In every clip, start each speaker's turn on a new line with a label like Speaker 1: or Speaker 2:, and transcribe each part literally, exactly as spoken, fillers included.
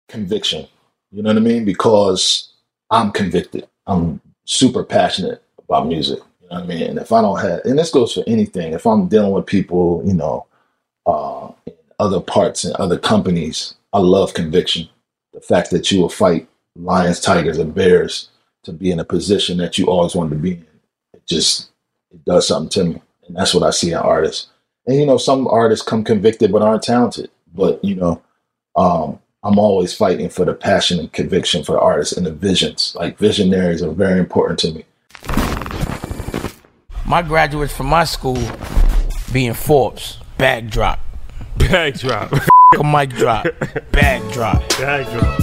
Speaker 1: conviction. You know what I mean? Because I'm convicted. I'm super passionate about music. You know what I mean? And if I don't have, and this goes for anything, if I'm dealing with people, you know, uh, in other parts and other companies, I love conviction. The fact that you will fight lions, tigers, and bears to be in a position that you always wanted to be in, it just, it does something to me. And that's what I see in artists. And, you know, some artists come convicted but aren't talented. But, you know, um, I'm always fighting for the passion and conviction for the artists and the visions. Like, visionaries are very important to me.
Speaker 2: My graduates from my school being Forbes, bag drop.
Speaker 3: Bag drop.
Speaker 2: A mic drop. Bag drop.
Speaker 3: Bag drop.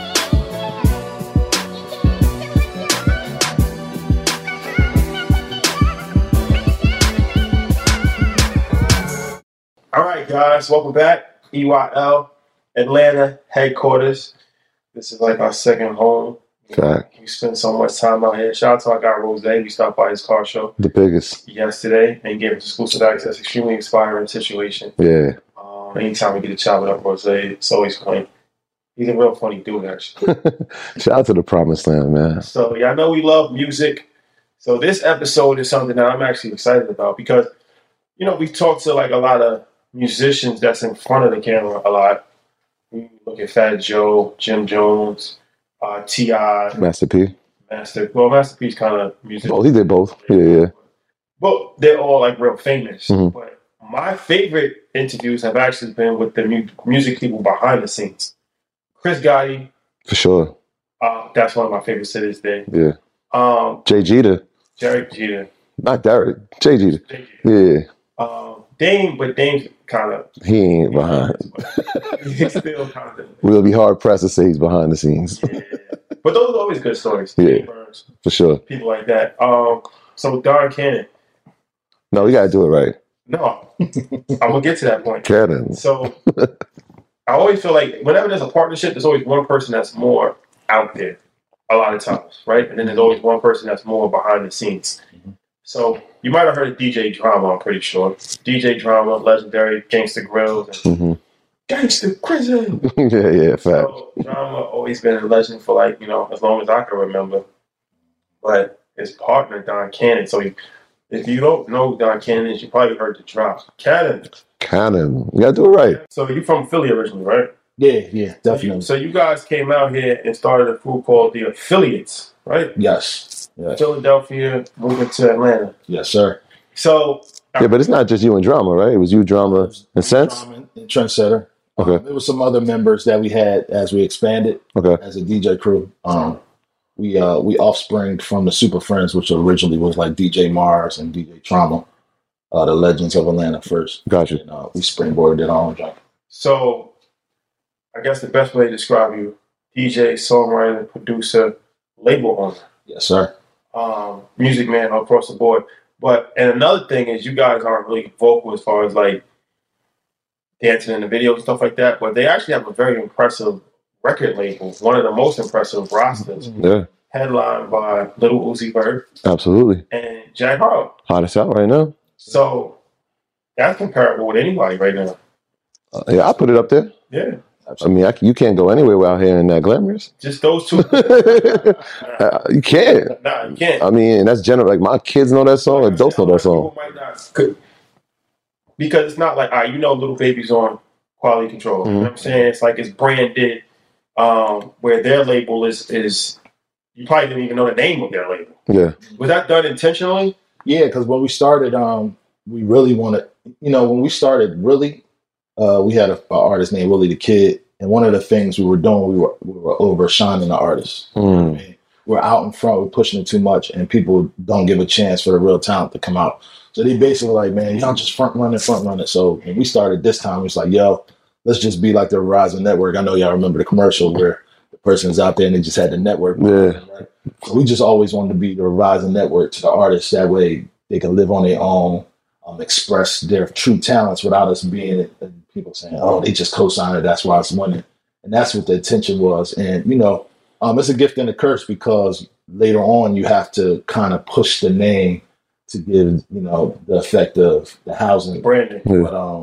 Speaker 3: All right, guys, welcome back. E Y L Atlanta headquarters. This is like our second home.
Speaker 4: Fact.
Speaker 3: We spend so much time out here. Shout out to our guy Rose. We stopped by his car show.
Speaker 4: The biggest.
Speaker 3: Yesterday and gave us exclusive access. Extremely inspiring situation.
Speaker 4: Yeah.
Speaker 3: Um, anytime we get to chop it up, Rose, it's always funny. He's a real funny dude, actually.
Speaker 4: Shout out to the promised land, man.
Speaker 3: So, yeah, I know we love music. So this episode is something that I'm actually excited about because, you know, we talked to like a lot of musicians that's in front of the camera a lot. We look at Fat Joe, Jim Jones, uh, T I
Speaker 4: Master P.
Speaker 3: Master. Well, Master P's kind of music.
Speaker 4: Oh, he did both. Yeah, yeah.
Speaker 3: But they're all like real famous.
Speaker 4: Mm-hmm.
Speaker 3: But my favorite interviews have actually been with the mu- music people behind the scenes. Chris Gotti.
Speaker 4: For sure.
Speaker 3: Uh, that's one of my favorites to this day.
Speaker 4: Yeah.
Speaker 3: Um,
Speaker 4: Jay Jeter.
Speaker 3: Derek Jeter.
Speaker 4: Not Derek. Jay Jeter.
Speaker 3: Jay Jeter.
Speaker 4: Yeah.
Speaker 3: Um, Dame, but Dame's kind of.
Speaker 4: He ain't behind.
Speaker 3: He's still kind of.
Speaker 4: We'll be hard pressed to say he's behind the scenes.
Speaker 3: Yeah. But those are always good stories.
Speaker 4: Yeah.
Speaker 3: Dave Burns,
Speaker 4: For sure.
Speaker 3: people like that. Um, so Don Cannon.
Speaker 4: No, we gotta do it right.
Speaker 3: No, I'm gonna get to that point.
Speaker 4: Cannon.
Speaker 3: So I always feel like whenever there's a partnership, there's always one person that's more out there. A lot of times, right? And then there's always one person that's more behind the scenes. Mm-hmm. So you might have heard of D J Drama, I'm pretty sure. D J Drama, legendary Gangsta Grills, and
Speaker 4: Mm-hmm.
Speaker 3: Gangsta Prison.
Speaker 4: yeah, yeah, fact.
Speaker 3: So Drama always been a legend for like, you know, as long as I can remember. But his partner, Don Cannon. So he, if you don't know who Don Cannon is, you probably heard the drop. Cannon.
Speaker 4: Cannon. You gotta do it right.
Speaker 3: So you're from Philly originally, right?
Speaker 1: Yeah, yeah, definitely.
Speaker 3: So you, so you guys came out here and started a crew called the Affiliates, right?
Speaker 1: Yes. yes.
Speaker 3: Philadelphia, moving to Atlanta.
Speaker 1: Yes, sir.
Speaker 3: So
Speaker 4: Yeah, but it's not just you and Drama, right? It was you, Drama, and Sense?
Speaker 1: Drama and Trendsetter.
Speaker 4: Okay.
Speaker 1: Um, there was some other members that we had as we expanded
Speaker 4: Okay.
Speaker 1: as a D J crew. Um, we uh, we offspring from the Super Friends, which originally was like D J Mars and D J Trauma, uh, the legends of Atlanta first.
Speaker 4: Gotcha.
Speaker 1: And, uh, we springboarded our own joint.
Speaker 3: So I guess the best way to describe you, D J, songwriter, producer, label owner.
Speaker 1: Yes, sir.
Speaker 3: Um, music man across the board. But and another thing is you guys aren't really vocal as far as like dancing in the video and stuff like that, but they actually have a very impressive record label, one of the most impressive rosters,
Speaker 4: Yeah,
Speaker 3: headlined by Little Uzi Vert
Speaker 4: absolutely.
Speaker 3: and Jack Harlow.
Speaker 4: Hottest out right now.
Speaker 3: So that's comparable with anybody right now.
Speaker 4: Uh, yeah, I put it up there.
Speaker 3: Yeah.
Speaker 4: I mean, I, you can't go anywhere without hearing that glamorous.
Speaker 3: Just those two.
Speaker 4: Uh, you can't.
Speaker 3: Nah, you can't.
Speaker 4: I mean, that's general. Like, my kids know that song, adults know that song.
Speaker 3: People might not, could, because it's not like, all right, you know, Little Baby's on Quality Control.
Speaker 4: Mm-hmm.
Speaker 3: You know what I'm saying? It's like it's branded, um, where their label is, is, you probably didn't even know the name of their label.
Speaker 4: Yeah.
Speaker 3: Was that done intentionally?
Speaker 1: Yeah, because when we started, um, we really wanted, you know, when we started, really, uh, we had a, a artist named Willie the Kid, and one of the things we were doing, we were we were overshining the artists.
Speaker 4: Mm.
Speaker 1: You know what I mean? We're out in front, we're pushing it too much, and people don't give a chance for the real talent to come out. So they basically like, man, y'all just front running, front running. So when we started this time, it's like, yo, let's just be like the Verizon network. I know y'all remember the commercial where the person's out there and they just had the network.
Speaker 4: Yeah.
Speaker 1: Right? So we just always wanted to be the Verizon network to the artists. That way they can live on their own, um, express their true talents without us being and people saying, oh, they just co-signed it, that's why it's winning. And that's what the intention was. And, you know, um, it's a gift and a curse because later on you have to kind of push the name to give, you know, the effect of the housing.
Speaker 3: Branding.
Speaker 1: But um,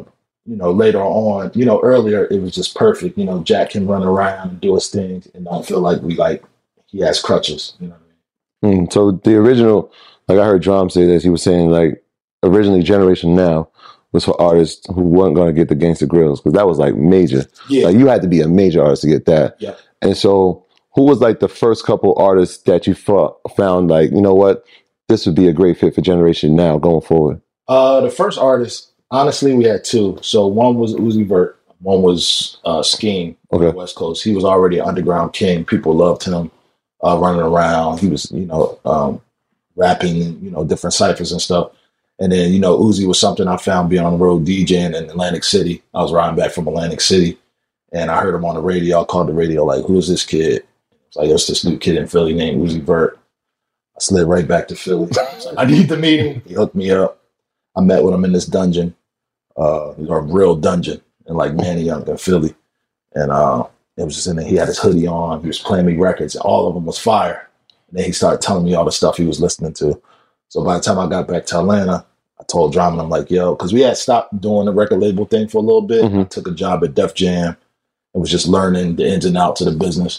Speaker 1: you know, later on, you know, earlier it was just perfect. You know, Jack can run around and do his thing and don't feel like we like he has crutches. You know what I
Speaker 4: Mm, so the original, like I heard Drum say this, he was saying like originally Generation Now was for artists who weren't going to get the Gangsta Grills because that was like major.
Speaker 1: mean? Yeah.
Speaker 4: Like you had to be a major artist to get that.
Speaker 1: Yeah.
Speaker 4: And so who was like the first couple artists that you thought, found like, you know what, this would be a great fit for Generation Now going forward?
Speaker 1: Uh, the first artist, honestly, we had two. So one was Uzi Vert, one was uh, Scheme on
Speaker 4: Okay.
Speaker 1: the West Coast. He was already an underground king. People loved him, uh, running around. He was, you know, um, rapping, you know, different ciphers and stuff. And then, you know, Uzi was something I found being on the road DJing in Atlantic City. I was riding back from Atlantic City, and I heard him on the radio. I called the radio like, "Who is this kid?" It's like, "It's this new kid in Philly named Uzi Vert." I slid right back to Philly. I was like, "I need the meeting." He hooked me up. I met with him in this dungeon, uh, a real dungeon in like Manayunk in Philly. And uh, it was just in there. He had his hoodie on. He was playing me records. All of them was fire. And then he started telling me all the stuff he was listening to. So by the time I got back to Atlanta, I told Drama, I'm like, yo, because we had stopped doing the record label thing for a little bit.
Speaker 4: Mhm.
Speaker 1: I took a job at Def Jam and was just learning the ins and outs of the business.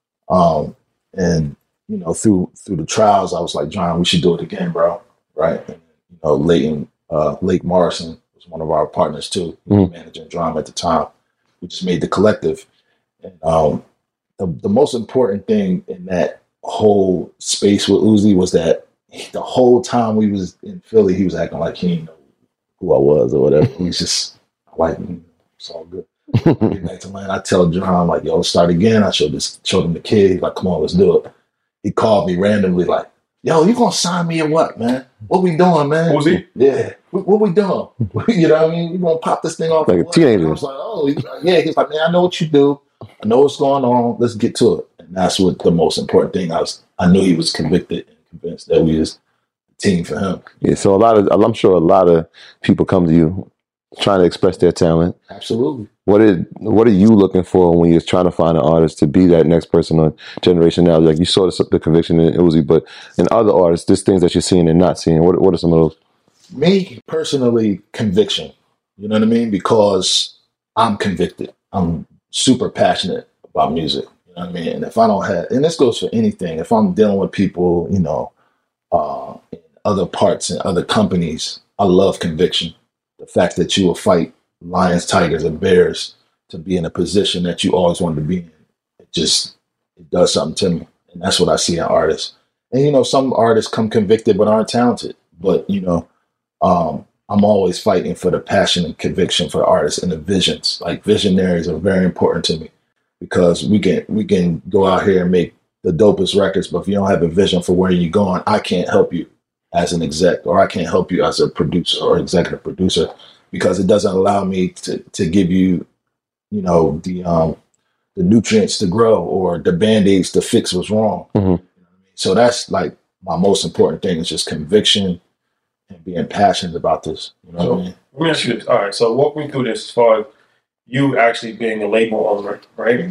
Speaker 1: Um, and, you know, through through the trials, I was like, John, we should do it again, bro. Right. And, you know, Leighton, uh, Lake Morrison was one of our partners too, he was
Speaker 4: Mhm.
Speaker 1: managing Drama at the time. We just made the collective. And um, the, the most important thing in that whole space with Uzi was that the whole time we was in Philly, he was acting like he didn't know who I was or whatever. He was just like, mm, it's all good. Get back to Atlanta, I tell John, like, yo, let's start again. I showed this, showed him the kid. He's like, come on, let's do it. He called me randomly, like, yo, you gonna sign me or what, man? What we doing, man?
Speaker 3: Who's he?
Speaker 1: Yeah. What, what we doing? You know what I mean? You gonna pop this thing off?
Speaker 4: Like a
Speaker 1: or what?
Speaker 4: teenager.
Speaker 1: And I was like, oh, he's like, yeah. He's like, man, I know what you do. I know what's going on. Let's get to it. And that's what the most important thing. I was, I knew he was convicted and convinced that we was the team for him.
Speaker 4: Yeah, so a lot of, I'm sure a lot of people come to you trying to express their talent.
Speaker 1: Absolutely.
Speaker 4: What is, what are you looking for when you're trying to find an artist to be that next person on Generation Now? Like you saw the, the conviction in Uzi, but in other artists, there's things that you're seeing and not seeing. What, what are some of those?
Speaker 1: Me personally, conviction. You know what I mean? Because I'm convicted. I'm super passionate about music. You know what I mean? And if I don't have, and this goes for anything, if I'm dealing with people, you know, uh, in other parts and other companies, I love conviction. The fact that you will fight lions, tigers, and bears to be in a position that you always wanted to be in, it just, it does something to me. And that's what I see in artists. And, you know, some artists come convicted but aren't talented. But, you know, um, I'm always fighting for the passion and conviction for artists and the visions. Like visionaries are very important to me because we can we can go out here and make the dopest records, but if you don't have a vision for where you're going, I can't help you as an exec, or I can't help you as a producer or executive producer because it doesn't allow me to to give you, you know, the um, the nutrients to grow or the band-aids to fix what's wrong.
Speaker 4: Mhm.
Speaker 1: You know what I mean? So that's like my most important thing is just conviction and being passionate about this. You know what I mean?
Speaker 3: Let me ask you this. All right, so walk me through this as far as you actually being a label owner, right?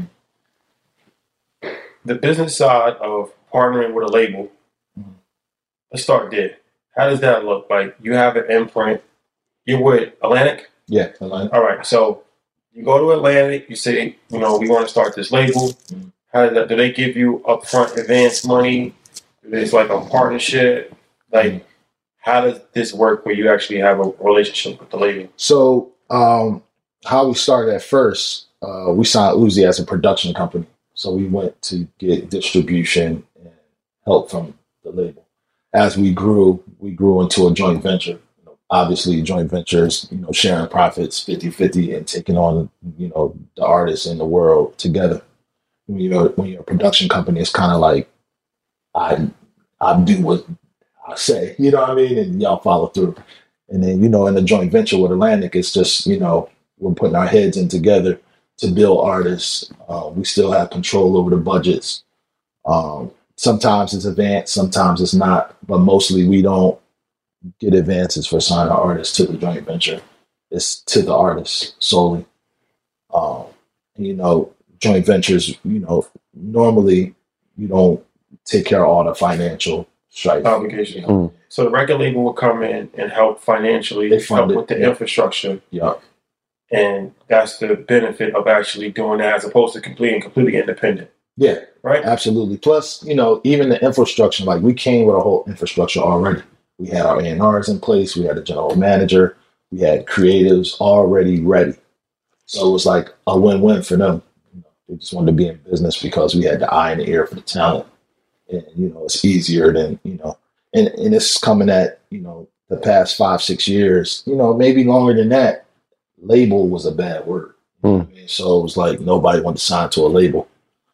Speaker 3: The business side of partnering with a label.
Speaker 1: Mhm.
Speaker 3: Let's start there. How does that look? Like you have an imprint. You're with Atlantic?
Speaker 1: Yeah. I like-
Speaker 3: All right, so you go to Atlantic, you say, you know, we want to start this label.
Speaker 1: Mhm.
Speaker 3: How does that, do they give you upfront advance money? Is it like a partnership? Like, how does this work where you actually have a relationship with the label?
Speaker 1: So um, how we started at first, uh, we signed Uzi as a production company. So we went to get distribution and help from the label. As we grew, we grew into a joint venture. You know, obviously, joint ventures, you know, sharing profits fifty-fifty and taking on, you know, the artists in the world together. When you're, when you're a production company, it's kind of like, I, I do what I say, you know what I mean? And y'all follow through. And then, you know, in a joint venture with Atlantic, it's just, you know, we're putting our heads in together to build artists. Uh, we still have control over the budgets. Um, sometimes it's advanced, sometimes it's not, but mostly we don't get advances for signing artists to the joint venture. It's to the artists solely. Um, and, you know, joint ventures, you know, normally you don't take care of all the financial strife.
Speaker 3: Obligation.
Speaker 1: You know?
Speaker 4: Mm.
Speaker 3: So the record label will come in and help financially,
Speaker 1: They
Speaker 3: help
Speaker 1: fund it,
Speaker 3: with the
Speaker 1: yeah.
Speaker 3: infrastructure.
Speaker 1: Yeah.
Speaker 3: And that's the benefit of actually doing that as opposed to completely completely independent.
Speaker 1: Yeah,
Speaker 3: right.
Speaker 1: Absolutely. Plus, you know, even the infrastructure, like we came with a whole infrastructure already. We had our A and Rs in place. We had a general manager. We had creatives already ready. So it was like a win-win for them. You know, they just wanted to be in business because we had the eye and the ear for the talent. And, you know, it's easier than, you know, and, and it's coming at, you know, the past five, six years, you know, maybe longer than that. Label was a bad word. You know what I mean? So it was like nobody wanted to sign to a label.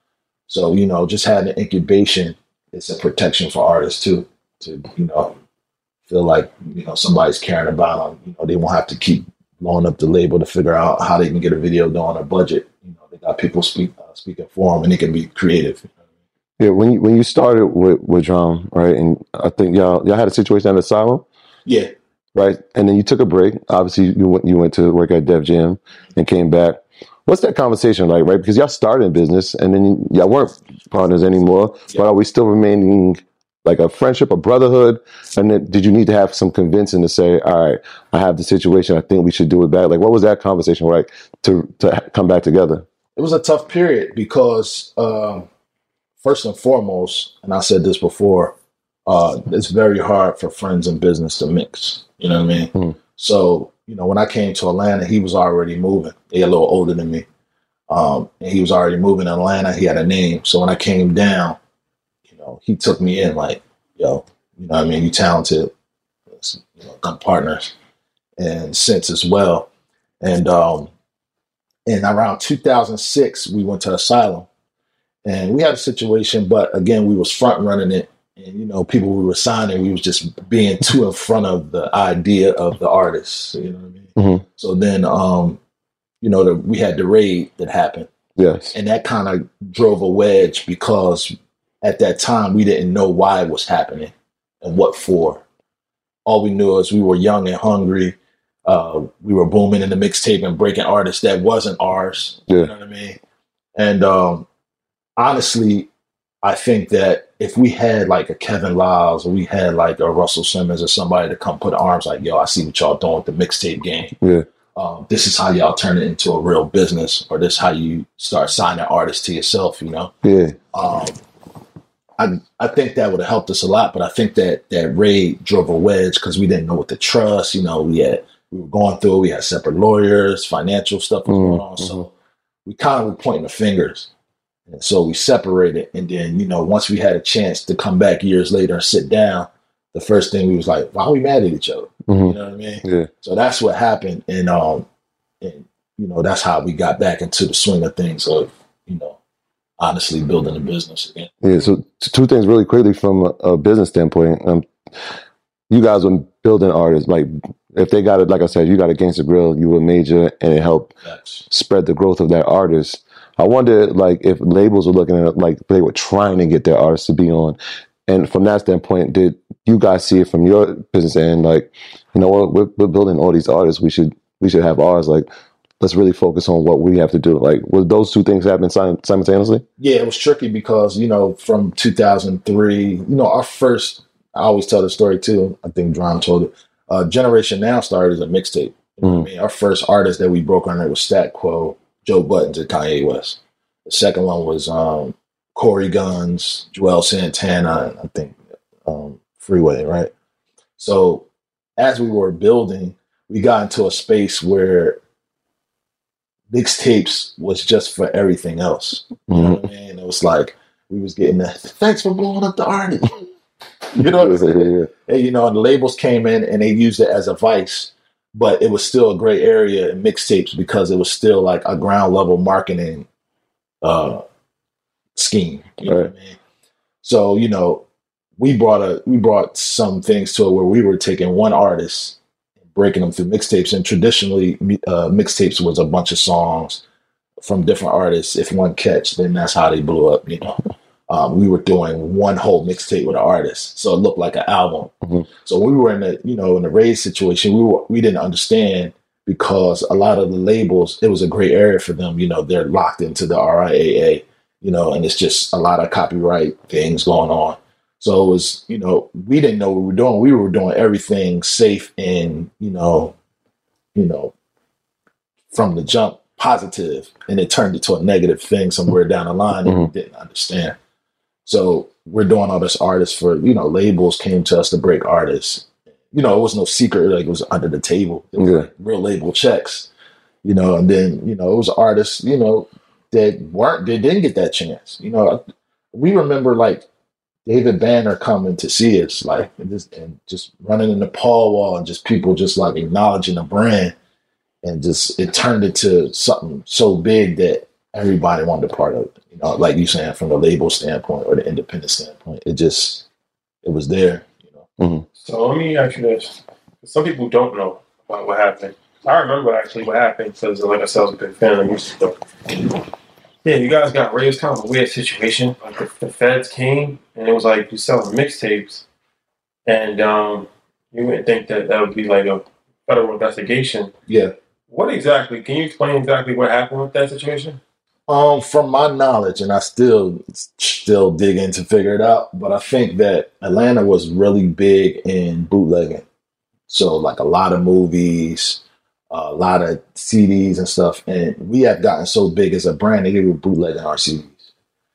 Speaker 1: So, you know, just having incubation is a protection for artists too, to, you know, feel like, you know, somebody's caring about them. You know, they won't have to keep blowing up the label to figure out how they can get a video done on a budget. You know, they got people speak, uh, speaking for them and they can be creative.
Speaker 4: Yeah, when you, when you started with, with Drum, right, and I think y'all y'all had a situation at Asylum.
Speaker 1: Yeah.
Speaker 4: Right, and then you took a break. Obviously, you went you went to work at Def Jam and came back. What's that conversation like, right? Because y'all started in business and then y'all weren't partners anymore, yeah. But are we still remaining like a friendship, a brotherhood? And then did you need to have some convincing to say, all right, I have the situation, I think we should do it back? Like, what was that conversation like to, to come back together?
Speaker 1: It was a tough period because um, first and foremost, and I said this before, uh, it's very hard for friends and business to mix. You know what I mean? Mm-hmm. So, you know, when I came to Atlanta, he was already moving. He a little older than me. Um, and he was already moving in Atlanta. He had a name. So when I came down, you know, he took me in like, yo, you know what I mean? You talented, you know, good partners and since as well. And, um, and around two thousand six, we went to Asylum and we had a situation, but again, we was front running it. And, you know, people we were signing, we was just being too in front of the idea of the artists. You know what I mean? Mm-hmm. So then, um, you know, the, we had the raid that happened.
Speaker 4: Yes.
Speaker 1: And that kind of drove a wedge because at that time we didn't know why it was happening and what for. All we knew is we were young and hungry. Uh, we were booming in the mixtape and breaking artists that wasn't ours. Yeah. You know what I mean? And um, honestly, I think that if we had like a Kevin Lyles or we had like a Russell Simmons or somebody to come put arms like, yo, I see what y'all doing with the mixtape game.
Speaker 4: Yeah.
Speaker 1: Um, this is how y'all turn it into a real business, or this is how you start signing artists to yourself, you know?
Speaker 4: Yeah.
Speaker 1: Um, I I think that would have helped us a lot, but I think that that raid drove a wedge because we didn't know what to trust. You know, we had we were going through, we had separate lawyers, financial stuff was mm-hmm. going on. So we kind of were pointing the fingers. And so we separated. And then, you know, once we had a chance to come back years later and sit down, the first thing we was like, why are we mad at each other? Mm-hmm. You know what I mean?
Speaker 4: Yeah.
Speaker 1: So that's what happened. And, um, and, you know, that's how we got back into the swing of things of, you know, honestly building a business again.
Speaker 4: Yeah. So two things really quickly from a, a business standpoint. Um, you guys were building artists. Like if they got it, like I said, you got a Gangsta Grill, you were major and it helped
Speaker 1: That's,
Speaker 4: spread the growth of that artist. I wonder, like, if labels were looking at it, like, they were trying to get their artists to be on. And from that standpoint, did you guys see it from your business end, like, you know what, we're, we're building all these artists, we should we should have ours, like, let's really focus on what we have to do. Like, would those two things happen simultaneously?
Speaker 1: Yeah, it was tricky because, you know, from two thousand three, you know, our first, I always tell the story too, I think Drum told it, uh, Generation Now started as a mixtape. You know mm-hmm. what I mean? Our first artist that we broke on there was Stat Quo, Joe Buttons, and Kanye West. The second one was um, Corey Guns, Joel Santana, and I think um, Freeway, right? So as we were building, we got into a space where mixtapes was just for everything else. You know what I mean? It was like we was getting that, thanks for blowing up the artist. You know what I'm saying? Yeah, yeah. And, you know, and the labels came in and they used it as a vice. But it was still a great area in mixtapes because it was still like a ground level marketing uh, scheme. You know right. what I mean? So, you know, we brought a we brought some things to it where we were taking one artist and breaking them through mixtapes. And traditionally, uh, mixtapes was a bunch of songs from different artists. If one catch, then that's how they blew up, you know. Um, we were doing one whole mixtape with an artist, so it looked like an album. Mm-hmm. So we were in the, you know, in the raid situation. We were, we didn't understand because a lot of the labels, it was a great area for them. You know, they're locked into the R I A A, you know, and it's just a lot of copyright things going on. So it was, you know, we didn't know what we were doing. We were doing everything safe and, you know, you know, from the jump positive, and it turned into a negative thing somewhere down the line that we didn't understand. So we're doing all this artists for, you know, labels came to us to break artists. You know, it was no secret, like it was under the table. It was
Speaker 4: Yeah.
Speaker 1: like real label checks, you know, and then, you know, it was artists, you know, that weren't, they didn't get that chance. You know, we remember like David Banner coming to see us, like, and just, and just running in the Paul wall and just people just like acknowledging the brand. And just, it turned into something so big that everybody wanted a part of it. You know, like you saying, from the label standpoint or the independent standpoint, it just, it was there, you know.
Speaker 4: Mm-hmm.
Speaker 3: So let me ask you this. Some people don't know about what happened. I remember actually what happened because, like I said, I was a big fan of music stuff. Yeah, you guys got raised kind of a weird situation. Like the, the feds came and it was like you selling mixtapes, and um, you wouldn't think that that would be like a federal investigation.
Speaker 1: Yeah.
Speaker 3: What exactly? Can you explain exactly what happened with that situation?
Speaker 1: Um, from my knowledge, and I still still dig in to figure it out, but I think that Atlanta was really big in bootlegging. So like a lot of movies, a lot of C Ds and stuff, and we have gotten so big as a brand that they were bootlegging our C Ds.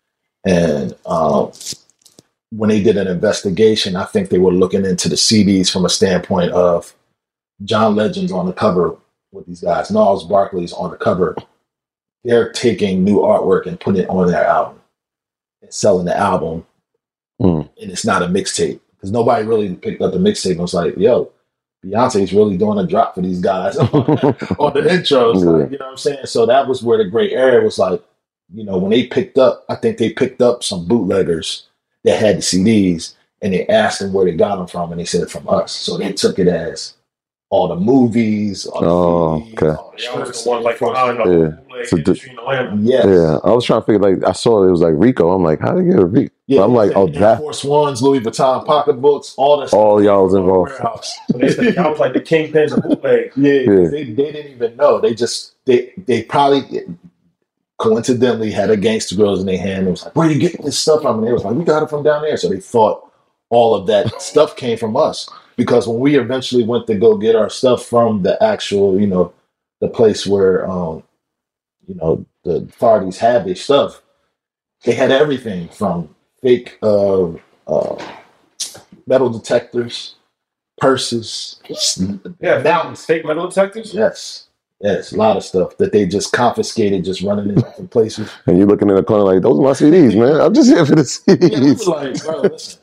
Speaker 1: And um, when they did an investigation, I think they were looking into the C Ds from a standpoint of John Legend's on the cover with these guys, Gnarls Barkley's on the cover. They're taking new artwork and putting it on their album and selling the album,
Speaker 4: Mm.
Speaker 1: and it's not a mixtape because nobody really picked up the mixtape and was like, "Yo, Beyonce's really doing a drop for these guys on, on the intros."
Speaker 4: Yeah.
Speaker 1: Like, you know what I'm saying? So that was where the gray area was like, you know, when they picked up, I think they picked up some bootleggers that had the C Ds, and they asked them where they got them from, and they said from us. So they took it as all the movies, all the
Speaker 4: Oh,
Speaker 1: C Ds,
Speaker 4: okay.
Speaker 1: all the
Speaker 3: Y'all was
Speaker 1: shirts.
Speaker 3: the one like behind the
Speaker 4: Yeah.
Speaker 3: bootleg
Speaker 4: So
Speaker 3: industry in Atlanta.
Speaker 1: Yes.
Speaker 4: Yeah, I was trying to figure, like, I saw it was like Rico. I'm like, how did they get a Rico?
Speaker 1: Yeah,
Speaker 4: But I'm like, oh,
Speaker 1: Air
Speaker 4: that,
Speaker 1: Force Ones, Louis Vuitton pocketbooks, all that.
Speaker 4: all y'all was
Speaker 1: stuff.
Speaker 4: involved.
Speaker 1: Warehouse.
Speaker 3: So they said y'all was like the kingpins of bootleg.
Speaker 1: Yeah, 'cause
Speaker 4: Yeah.
Speaker 1: They, they didn't even know. They just they they probably coincidentally had a Gangsta Grills in their hand. It was like, where are you getting this stuff from? And they was like, we got it from down there. So they thought all of that stuff came from us. Because when we eventually went to go get our stuff from the actual, you know, the place where um, you know, the authorities had their stuff, they had everything from fake uh, uh, metal detectors, purses,
Speaker 3: Yeah,
Speaker 1: mountains.
Speaker 3: fake metal detectors.
Speaker 1: Yes. Yes, a lot of stuff that they just confiscated, just running in different places.
Speaker 4: And you looking in the corner like, those are my C Ds, man. I'm just here for the
Speaker 1: Yeah, we
Speaker 4: C Ds.
Speaker 1: were like, bro, listen.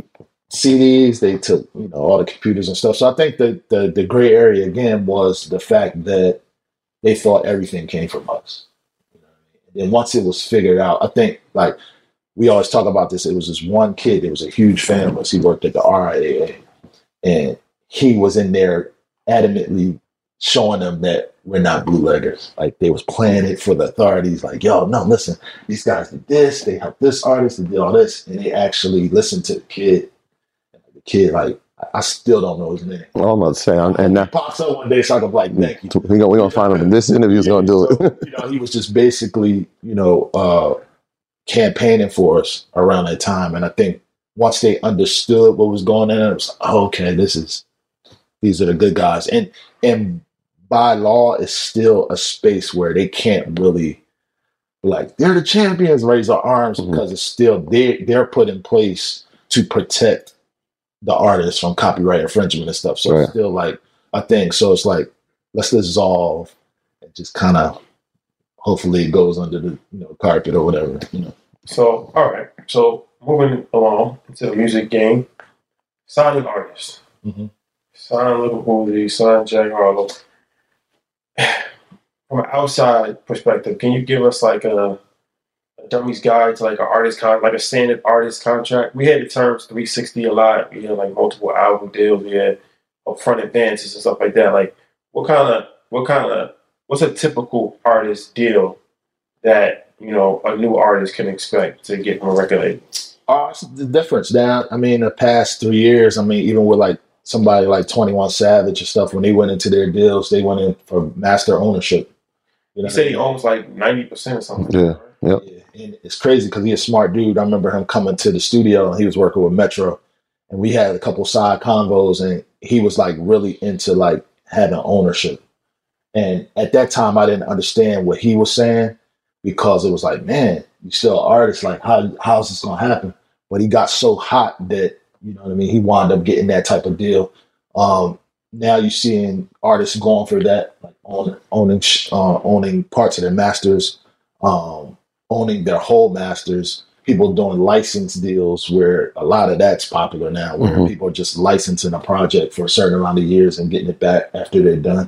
Speaker 1: C Ds, they took, you know, all the computers and stuff. So I think that the, the gray area again was the fact that they thought everything came from us. You know what I mean? And once it was figured out, I think like we always talk about this. It was this one kid that was a huge fan of us. He worked at the R I A A, and he was in there adamantly showing them that we're not bootleggers. Like they was playing it for the authorities. Like, yo, no, listen, these guys did this. They helped this artist. They did all this, and they actually listened to the kid. The kid, like, I still don't know his name.
Speaker 4: All I'm about to say, I'm- and
Speaker 1: He
Speaker 4: now
Speaker 1: pops up one day, so I can be like, thank you.
Speaker 4: we're gonna, we gonna find him in this interview. He's gonna do
Speaker 1: So,
Speaker 4: it.
Speaker 1: you know, he was just basically, you know, uh, campaigning for us around that time. And I think once they understood what was going on, it was like, oh, okay, this is, these are the good guys. And, and by law, it's still a space where they can't really, like, they're the champions, raise our arms,
Speaker 4: Mhm.
Speaker 1: because it's still, they, they're put in place to protect the artists from copyright infringement and stuff. So
Speaker 4: Right.
Speaker 1: it's still like a thing. So it's like, let's dissolve and just kind of, hopefully it goes under the, you know, carpet or whatever, you know.
Speaker 3: So, all right. So, moving along into the music game, signing artists.
Speaker 1: Mhm.
Speaker 3: Sign Little Uzi, sign Jack Harlow. From an outside perspective, can you give us like a, a dummy's guide to like an artist con, like a standard artist contract? We had the terms three sixty a lot. We had like multiple album deals. We had upfront advances and stuff like that. Like, what kind of, what kind of, what's a typical artist deal that, you know, a new artist can expect to get from a record label?
Speaker 1: Uh, it's the difference now. I mean, the past three years, I mean, even with like somebody like twenty-one Savage and stuff, when they went into their deals, they went in for master ownership. You know
Speaker 3: He said
Speaker 1: what I
Speaker 3: he
Speaker 1: mean?
Speaker 3: owns like ninety percent or something.
Speaker 4: Yeah.
Speaker 3: Right?
Speaker 4: Yep.
Speaker 1: Yeah. And it's crazy because he's a smart dude. I remember him coming to the studio and he was working with Metro, and we had a couple side convos, and he was like really into like having ownership. And at that time, I didn't understand what he was saying because it was like, man, you still an artist. Like, how how's this gonna happen? But he got so hot that, you know what I mean, he wound up getting that type of deal. Um, now you're seeing artists going for that, like owning owning, uh, owning parts of their masters, um, owning their whole masters. People doing license deals where a lot of that's popular now, where
Speaker 4: Mhm.
Speaker 1: people are just licensing a project for a certain amount of years and getting it back after they're done.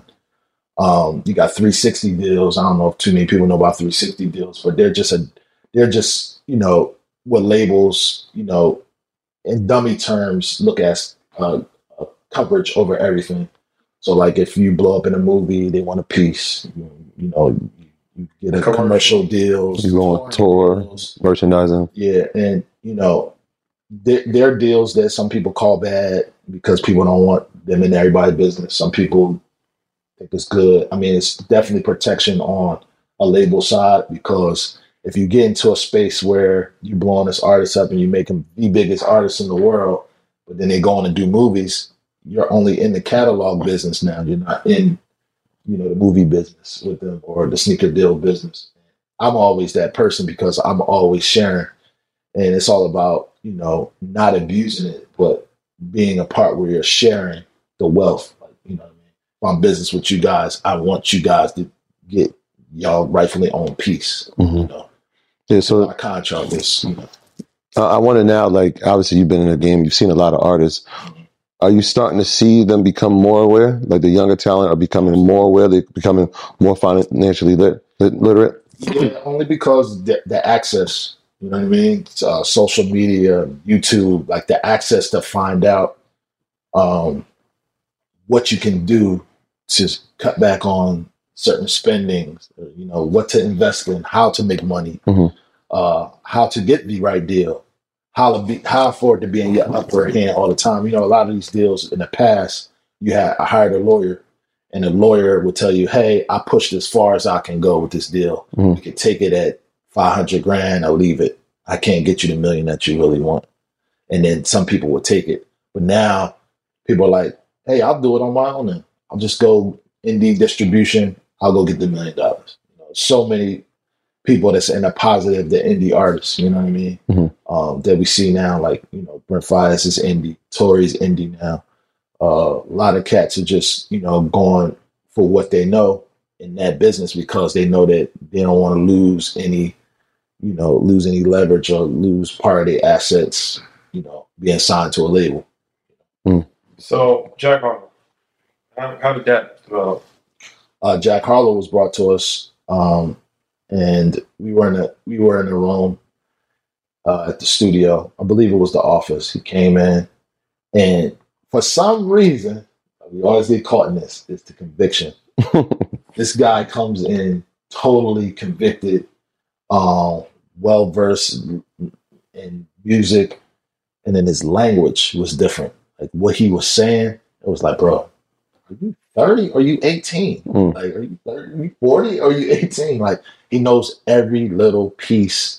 Speaker 1: Um, you got three sixty deals. I don't know if too many people know about three sixty deals, but they're just a, they're just, you know, what labels, you know, in dummy terms, look at uh, uh, coverage over everything. So, like, if you blow up in a movie, they want a piece. You, you know, you get a
Speaker 3: Commercial.
Speaker 1: commercial deals.
Speaker 4: You go on tour,
Speaker 1: deals.
Speaker 4: merchandising.
Speaker 1: Yeah, and you know, there, there are deals that some people call bad because people don't want them in everybody's business. Some people think it's good. I mean, it's definitely protection on a label side because if you get into a space where you're blowing this artist up and you make them the biggest artist in the world, but then they go on and do movies, you're only in the catalog business now. You're not in, you know, the movie business with them or the sneaker deal business. I'm always that person because I'm always sharing. And it's all about, you know, not abusing it, but being a part where you're sharing the wealth. Like, you know what I mean? If I'm business with you guys, I want you guys to get y'all rightfully own piece.
Speaker 4: Mhm.
Speaker 1: You know,
Speaker 4: Yeah, so
Speaker 1: my contract is, you know,
Speaker 4: uh, I want to now, like, obviously you've been in the game, you've seen a lot of artists. Are you starting to see them become more aware? Like the younger talent are becoming more aware, they're becoming more financially lit, lit, literate?
Speaker 1: yeah, only because the, the access, you know what I mean? It's, uh, social media, YouTube, like the access to find out um, what you can do to cut back on certain spendings, you know, what to invest in, how to make money,
Speaker 4: Mhm.
Speaker 1: uh, how to get the right deal, how to be, how for it to be in your upper hand all the time. You know, a lot of these deals in the past, you had I hired a lawyer, and the lawyer would tell you, "Hey, I pushed as far as I can go with this deal.
Speaker 4: Mhm.
Speaker 1: You can take it at five hundred grand, or leave it. I can't get you the million that you really want." And then some people would take it, but now people are like, "Hey, I'll do it on my own. Then I'll just go indie distribution. I'll go get the million dollars." You know, so many people that's in a positive, the indie artists, you know what I mean?
Speaker 4: Mhm.
Speaker 1: Um, that we see now, like, you know, Brent Fayez is indie, Tory's indie now. Uh, a lot of cats are just, you know, going for what they know in that business because they know that they don't want to lose any, you know, lose any leverage or lose part of their assets, you know, being signed to a label.
Speaker 3: So, Jack Harlow, how, how did that develop?
Speaker 1: Uh, Jack Harlow was brought to us, um, and we were in a we were in a room uh, at the studio. I believe it was the office. He came in, and for some reason, we always get caught in this. It's the conviction. This guy comes in totally convicted, um, well versed in music, and then his language was different. Like what he was saying, it was like, bro, are you thirty or are you eighteen?
Speaker 4: Mm.
Speaker 1: Like, are you thirty, are you forty or are you eighteen? Like, he knows every little piece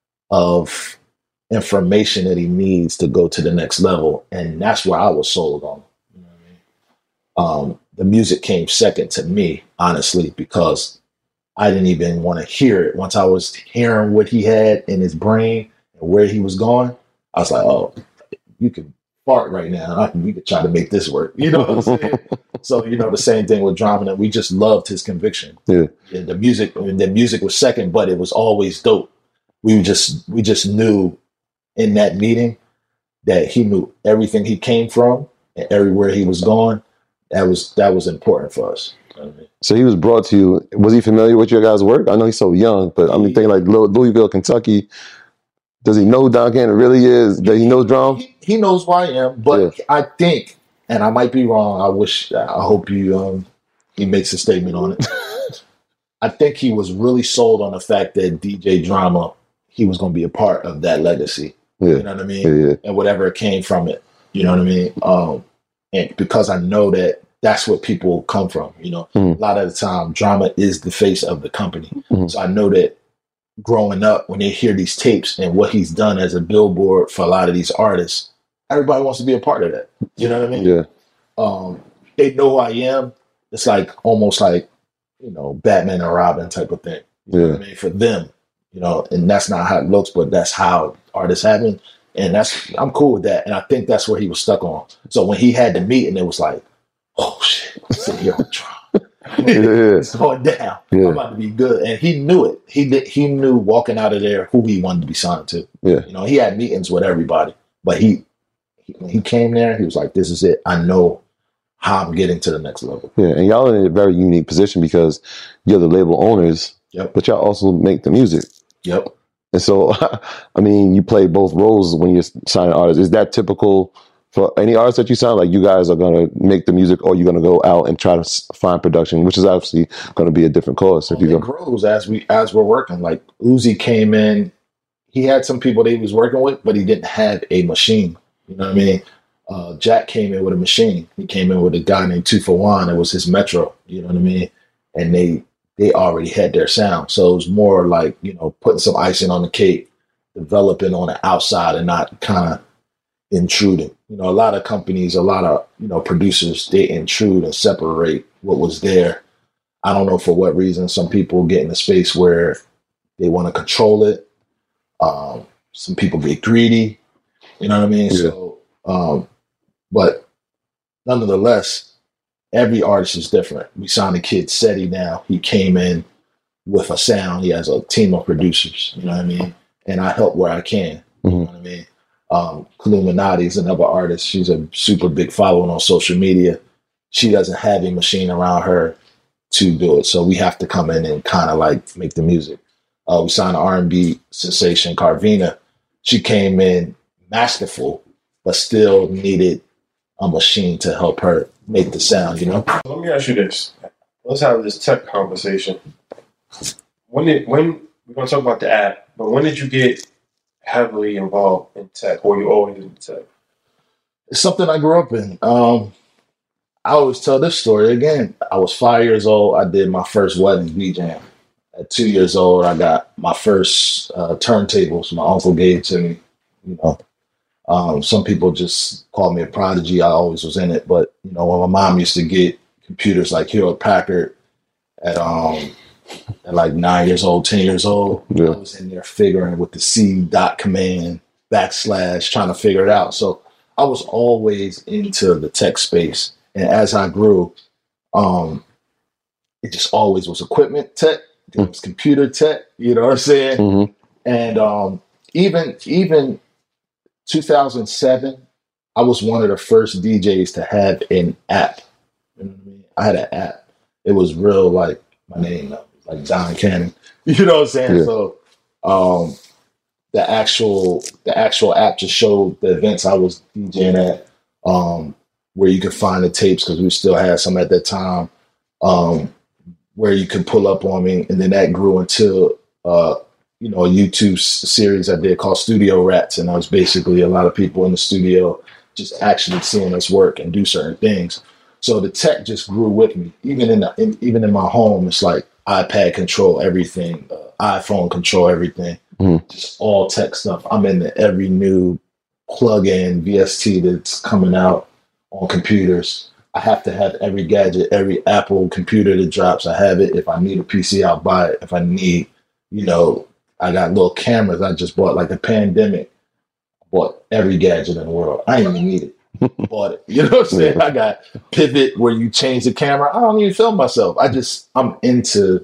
Speaker 1: of information that he needs to go to the next level. And that's where I was sold on. You know what I mean? Um, the music came second to me, honestly, because I didn't even want to hear it. Once I was hearing what he had in his brain and where he was going, I was like, oh, you can fart right now. I can, we could try to make this work. You know what I'm saying? So, you know, the same thing with Drama, and we just loved his conviction.
Speaker 4: Yeah.
Speaker 1: And the music, I mean, the music was second, but it was always dope. We just, we just knew in that meeting that he knew everything he came from and everywhere he was going. That was, that was important for us. You know what I mean?
Speaker 4: So he was brought to you. Was he familiar with your guys' work? I know he's so young, but I'm thinking like Lou- Louisville, Kentucky. Does he know who Don Cannon really is? Does he know drums?
Speaker 1: He, he knows who I am, but
Speaker 4: Yeah.
Speaker 1: I think, and I might be wrong. I wish, I hope you, um, he makes a statement on it. I think he was really sold on the fact that D J Drama, he was going to be a part of that legacy.
Speaker 4: Yeah.
Speaker 1: You know what I mean?
Speaker 4: Yeah, yeah.
Speaker 1: And whatever came from it. You know what I mean? Um, and because I know that that's what people come from. You know,
Speaker 4: Mhm.
Speaker 1: a lot of the time, Drama is the face of the company.
Speaker 4: Mhm.
Speaker 1: So I know that growing up, when they hear these tapes and what he's done as a billboard for a lot of these artists, everybody wants to be a part of that. You know what I mean?
Speaker 4: Yeah.
Speaker 1: Um, they know who I am. It's like almost like you know, Batman and Robin type of thing. You know
Speaker 4: Yeah.
Speaker 1: what I mean? For them, you know, and that's not how it looks, but that's how artists happen. And that's, I'm cool with that. And I think that's where he was stuck on. So when he had the meeting, it was like, oh shit, I'm sitting here on trial.
Speaker 4: Yeah.
Speaker 1: It's going down.
Speaker 4: Yeah.
Speaker 1: I'm about to be good. And he knew it. He did, he knew walking out of there who he wanted to be signed to.
Speaker 4: Yeah.
Speaker 1: You know, he had meetings with everybody, but he, he when he came there, he was like, this is it. I know how I'm getting to the next level.
Speaker 4: Yeah. And y'all in a very unique position because you're the label owners,
Speaker 1: Yep.
Speaker 4: but y'all also make the music.
Speaker 1: Yep.
Speaker 4: And so, I mean, you play both roles when you're signing artists. Is that typical for any artist that you sign? Like, you guys are going to make the music, or you're going to go out and try to s- find production, which is obviously going to be a different course if you
Speaker 1: It
Speaker 4: go.
Speaker 1: grows as we as we're working. Like Uzi came in, he had some people that he was working with, but he didn't have a machine. You know what I mean? Uh, Jack came in with a machine. He came in with a guy named Two for One. It was his Metro. You know what I mean? And they they already had their sound, so it was more like, you know, putting some icing on the cake, developing on the outside, and not kind of intruding. You know, a lot of companies, a lot of, you know, producers, they intrude and separate what was there. I don't know for what reason. Some people get in a space where they want to control it. Um, some people get greedy. You know what I mean?
Speaker 4: Yeah.
Speaker 1: So, um, but nonetheless, every artist is different. We signed a kid, Seti, now. He came in with a sound. He has a team of producers. You know what I mean? And I help where I can. You know what I mean? Um, Illuminati is another artist. She's a super big following on social media. She doesn't have a machine around her to do it. So we have to come in and kind of like make the music. Uh, we signed an R and B sensation, Carvina. She came in masterful, but still needed a machine to help her make the sound, you know?
Speaker 3: So let me ask you this. Let's have this tech conversation. When did when we're gonna talk about the app, but when did you get heavily involved in tech, or you always in tech?
Speaker 1: It's something I grew up in. Um, I always tell this story again. I was five years old. I did my first wedding V Jam. At two years old, I got my first uh, turntables. My uncle gave to me. You know, um, some people just call me a prodigy. I always was in it, but you know, when my mom used to get computers like Hewlett Packard at um at like nine years old, ten years old,
Speaker 4: Yeah.
Speaker 1: I was in there figuring with the C dot command backslash, trying to figure it out. So I was always into the tech space, and as I grew, um, it just always was equipment tech. It was computer tech. You know what I'm saying?
Speaker 4: Mm-hmm.
Speaker 1: And um, even even two thousand seven, I was one of the first D Js to have an app. You know what I mean? I had an app. It was real, like my name, like John Cannon. You know what I'm saying?
Speaker 4: Yeah.
Speaker 1: So um, the actual the actual app just showed the events I was DJing at, um, where you could find the tapes because we still had some at that time. Um, where you could pull up on me, and then that grew into uh, you know, a YouTube s- series I did called Studio Rats, and that was basically a lot of people in the studio just actually seeing us work and do certain things. So the tech just grew with me, even in, the, in even in my home. It's like iPad control everything, uh, iPhone control everything,
Speaker 4: Mhm.
Speaker 1: just all tech stuff. I'm into every new plug-in V S T that's coming out on computers. I have to have every gadget, every Apple computer that drops. I have it. If I need a P C, I'll buy it. If I need, you know, I got little cameras I just bought, like the pandemic. Bought every gadget in the world. I didn't even need it. Bought it. You know what I'm saying?
Speaker 4: Yeah.
Speaker 1: I got Pivot where you change the camera. I don't even film myself. I just, I'm into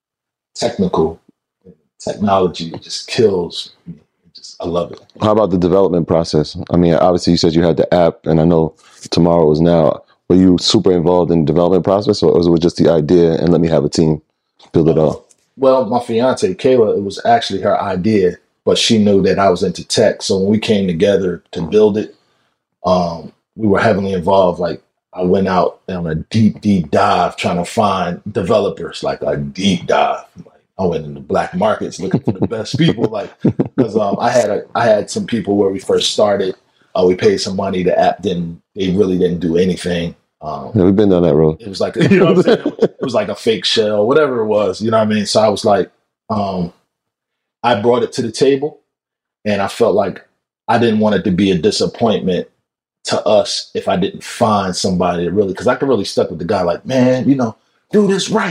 Speaker 1: technical technology. It just kills me. It just, I love it.
Speaker 4: How about the development process? I mean, obviously you said you had the app, and I know tomorrow is now. Were you super involved in the development process, or was it just the idea and let me have a team build it up?
Speaker 1: Well, my fiance, Kayla, it was actually her idea, but she knew that I was into tech. So when we came together to build it, um, we were heavily involved. Like I went out on a deep, deep dive trying to find developers, like a deep dive. Like I went into black markets looking for the best people, like because um, I had a, I had some people where we first started. Uh, we paid some money. The app didn't, they really didn't do anything. Um,
Speaker 4: Yeah, we've been down that road.
Speaker 1: it was like, you know what I'm saying? It was like a fake shell, whatever it was, you know what I mean? So I was like, um, I brought it to the table, and I felt like I didn't want it to be a disappointment to us if I didn't find somebody that really, because I could really stuck with the guy like, man, you know, do this right.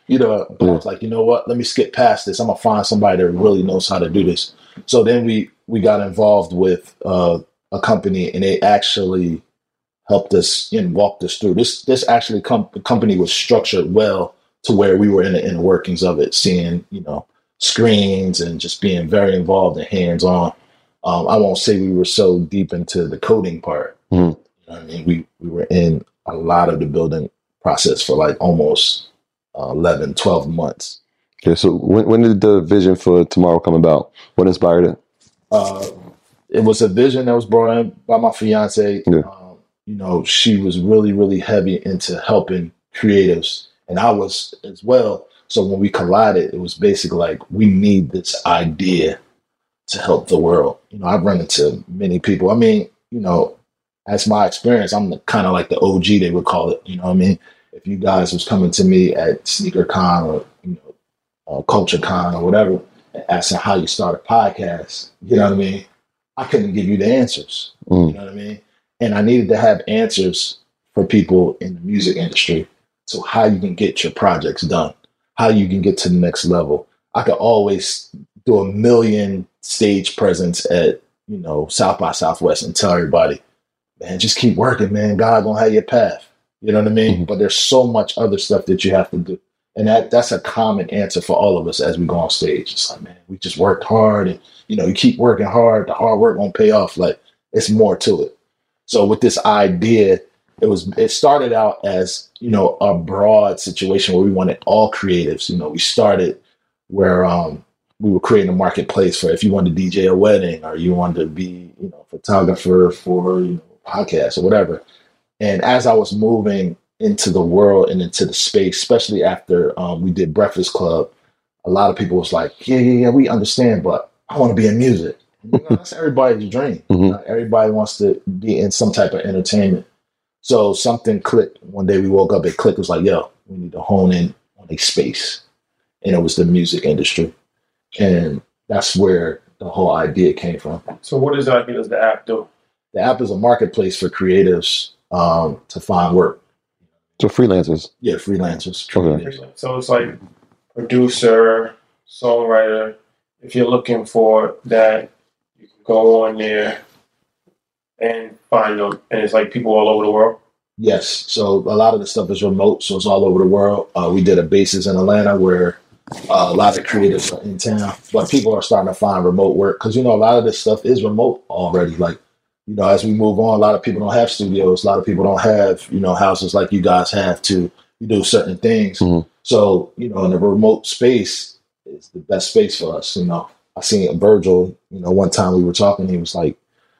Speaker 1: You know, but I was like, you know what? Let me skip past this. I'm gonna find somebody that really knows how to do this. So then we we got involved with uh, a company, and they actually helped us and walked us through this. This actually com- the company was structured well to where we were in the inner workings of it, seeing you know screens and just being very involved and hands on. Um, I won't say we were so deep into the coding part.
Speaker 4: Mm.
Speaker 1: You know what I mean, we we were in a lot of the building process for like almost uh, eleven, twelve months.
Speaker 4: Okay, so when when did the vision for Tomorrow come about? What inspired it?
Speaker 1: Uh, it was a vision that was brought in by my fiance.
Speaker 4: Yeah.
Speaker 1: Um, you know, she was really, really heavy into helping creatives, and I was as well. So when we collided, it was basically like, we need this idea to help the world. You know, I've run into many people. I mean, you know, as my experience, I'm kind of like the O G, they would call it. You know what I mean? If you guys was coming to me at SneakerCon or, you know, uh, CultureCon or whatever, and asking how you start a podcast, you know what I mean? I couldn't give you the answers.
Speaker 4: Mm.
Speaker 1: You know what I mean? And I needed to have answers for people in the music industry. So how you can get your projects done, how you can get to the next level. I could always do a million stage presence at, you know, South by Southwest and tell everybody, man, just keep working, man. God gonna have your path. You know what I mean?
Speaker 4: Mm-hmm.
Speaker 1: But there's so much other stuff that you have to do. And that that's a common answer for all of us as we go on stage. It's like, man, we just worked hard, and you know, you keep working hard, the hard work won't pay off. Like, it's more to it. So with this idea, it was it started out as, you know, a broad situation where we wanted all creatives. You know, we started where um we were creating a marketplace for if you wanted to D J a wedding, or you wanted to be, you know, photographer for, you know, podcasts or whatever. And as I was moving into the world and into the space, especially after um, we did Breakfast Club, a lot of people was like, yeah, yeah, yeah, we understand, but I want to be in music. And, you know, that's everybody's dream.
Speaker 4: Mm-hmm.
Speaker 1: You know, everybody wants to be in some type of entertainment. So something clicked. One day we woke up, it clicked. It was like, yo, we need to hone in on a space. And it was the music industry. And that's where the whole idea came from.
Speaker 3: So what exactly does the app do?
Speaker 1: The app is a marketplace for creatives um, to find work.
Speaker 4: So freelancers.
Speaker 1: Yeah, freelancers.
Speaker 4: Okay.
Speaker 1: Creatives.
Speaker 3: So it's like producer, songwriter. If you're looking for that, you can go on there and find them. And it's like people all over the world.
Speaker 1: Yes. So a lot of the stuff is remote, so it's all over the world. Uh, we did a basis in Atlanta where uh, a lot of creatives are in town, but people are starting to find remote work because, you know, a lot of this stuff is remote already. Like, you know, as we move on, a lot of people don't have studios. A lot of people don't have, you know, houses like you guys have to do certain things.
Speaker 4: Mm-hmm.
Speaker 1: So, you know, in a remote space is the best space for us. You know, I seen Virgil, you know, one time we were talking, he was like,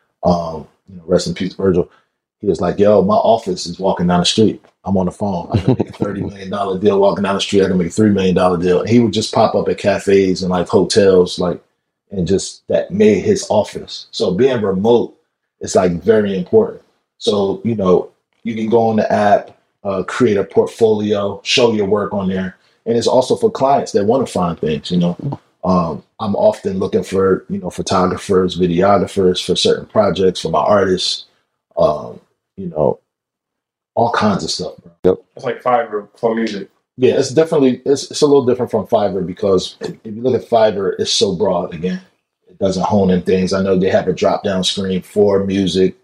Speaker 1: um, you know, rest in peace, Virgil. He was like, yo, my office is walking down the street. I'm on the phone. I can make a thirty million dollars deal walking down the street. I can make a three million dollars deal. And he would just pop up at cafes and like hotels, like, and just that made his office. So being remote is like very important. So, you know, you can go on the app, uh, create a portfolio, show your work on there. And it's also for clients that want to find things, you know. Um, I'm often looking for, you know, photographers, videographers for certain projects for my artists, um, you know, all kinds of stuff, bro.
Speaker 4: Yep.
Speaker 3: It's like Fiverr for music.
Speaker 1: Yeah, it's definitely, it's, it's a little different from Fiverr because if you look at Fiverr, it's so broad again. It doesn't hone in things. I know they have a drop down screen for music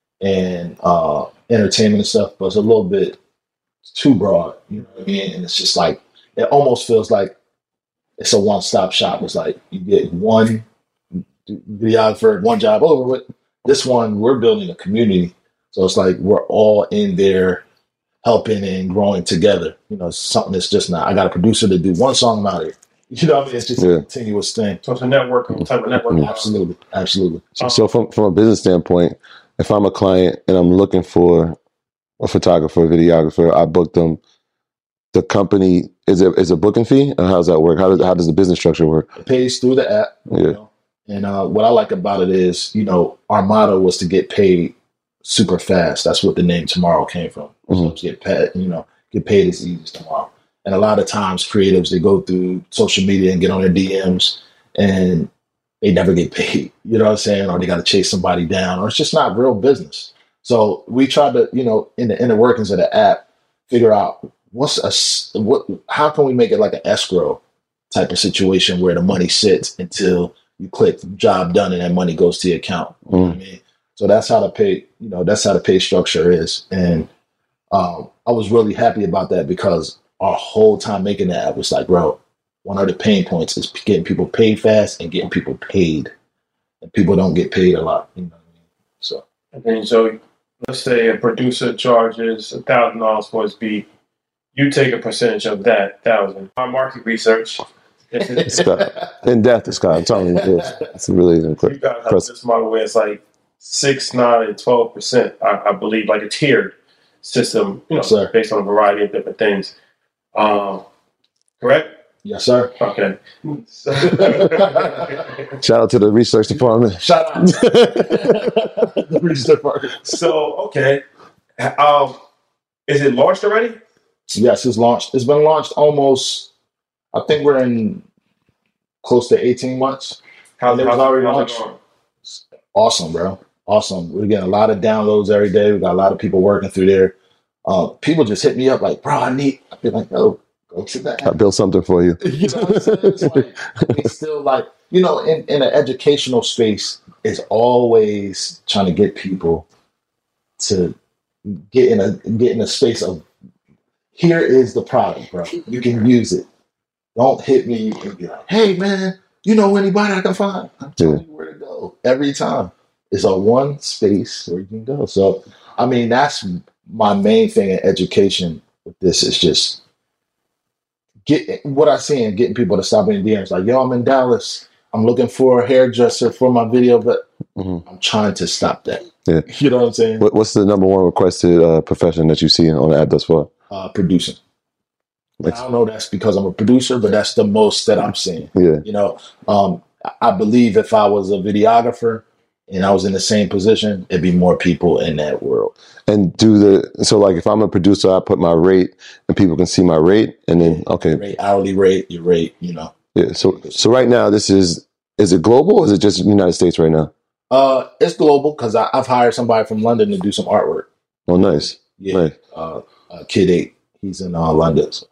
Speaker 1: and uh, entertainment and stuff, but it's a little bit too broad, you know what I mean? And it's just like, it almost feels like it's a one stop shop. It's like you get one videographer, one job over with. This one, we're building a community. So it's like we're all in there helping and growing together. You know, it's something that's just not, I got a producer to do one song about it. You know what I mean? It's just
Speaker 4: Yeah.
Speaker 1: a continuous thing.
Speaker 3: So it's a networking type of network.
Speaker 1: Absolutely. Absolutely.
Speaker 4: So, so from from a business standpoint, if I'm a client and I'm looking for a photographer, a videographer, I book them. The company is a is a booking fee, or how does that work? How does how does the business structure work?
Speaker 1: It pays through the app.
Speaker 4: Yeah.
Speaker 1: You know? And uh, what I like about it is, you know, our motto was to get paid super fast. That's what the name Tomorrow came from.
Speaker 4: Mm-hmm.
Speaker 1: So get paid, you know, get paid as easy as tomorrow. And a lot of times creatives, they go through social media and get on their D Ms and they never get paid. You know what I'm saying? Or they got to chase somebody down, or it's just not real business. So we tried to, you know, in the inner workings of the app, figure out what's a s- what? How can we make it like an escrow type of situation where the money sits until you click job done and that money goes to your account? You know what I mean? So that's how the pay, you know, that's how the pay structure is. And um, I was really happy about that because our whole time making that, I was like, bro, one of the pain points is getting people paid fast and getting people paid. And people don't get paid a lot. You know what I mean? So,
Speaker 3: And then, so let's say a producer charges a thousand dollars for his beat. You take a percentage of that thousand. My market research.
Speaker 4: Scott, in depth, Scott. I'm telling you, it's, it's really
Speaker 3: You
Speaker 4: incredible.
Speaker 3: guys have this model where it's like six, nine, and twelve percent. I, I believe, like a tiered system, you know,
Speaker 1: Yes, sir.
Speaker 3: based on a variety of different things. Um, correct?
Speaker 1: Yes, sir.
Speaker 3: Okay. So,
Speaker 4: Shout out to the research department.
Speaker 1: Shout out to the research department.
Speaker 3: so okay. Um, is it launched already?
Speaker 1: Yes, it's launched. It's been launched almost, I think we're in close to eighteen months.
Speaker 3: How's,
Speaker 1: It was
Speaker 3: how's,
Speaker 1: already
Speaker 3: how's it
Speaker 1: launched.
Speaker 3: going?
Speaker 1: Awesome, bro. Awesome. We're getting a lot of downloads every day. We got a lot of people working through there. Uh, people just hit me up like, bro, I need, I feel like, oh, go to that.
Speaker 4: I built something for you.
Speaker 1: You know what I'm saying? It's like, it's still like, you know, in, in an educational space, it's always trying to get people to get in a get in a space of, here is the product, bro. You can use it. Don't hit me and be like, hey man, you know anybody I can find? I'm telling
Speaker 4: Yeah.
Speaker 1: you where to go every time. It's a one space where you can go. So I mean, that's my main thing in education with this is just get what I see and getting people to stop in D Ms like, yo, I'm in Dallas. I'm looking for a hairdresser for my video, but
Speaker 4: Mhm.
Speaker 1: I'm trying to stop that.
Speaker 4: Yeah.
Speaker 1: You know what I'm saying?
Speaker 4: What, what's the number one requested uh, profession that you see on the app thus far?
Speaker 1: Uh, producing. I
Speaker 4: Like,
Speaker 1: don't know that's because I'm a producer, but that's the most that I'm seeing.
Speaker 4: yeah.
Speaker 1: You know, um, I believe if I was a videographer and I was in the same position, it'd be more people in that world.
Speaker 4: And do the so like if I'm a producer, I put my rate and people can see my rate, and then okay,
Speaker 1: Rate, hourly rate, your rate, you know.
Speaker 4: yeah. So so right now, this is is it global or is it just United States right now?
Speaker 1: Uh, it's global because I've hired somebody from London to do some artwork.
Speaker 4: Oh, nice.
Speaker 1: Yeah,
Speaker 4: Nice.
Speaker 1: uh, uh, Kid Eight, he's in uh, London. So.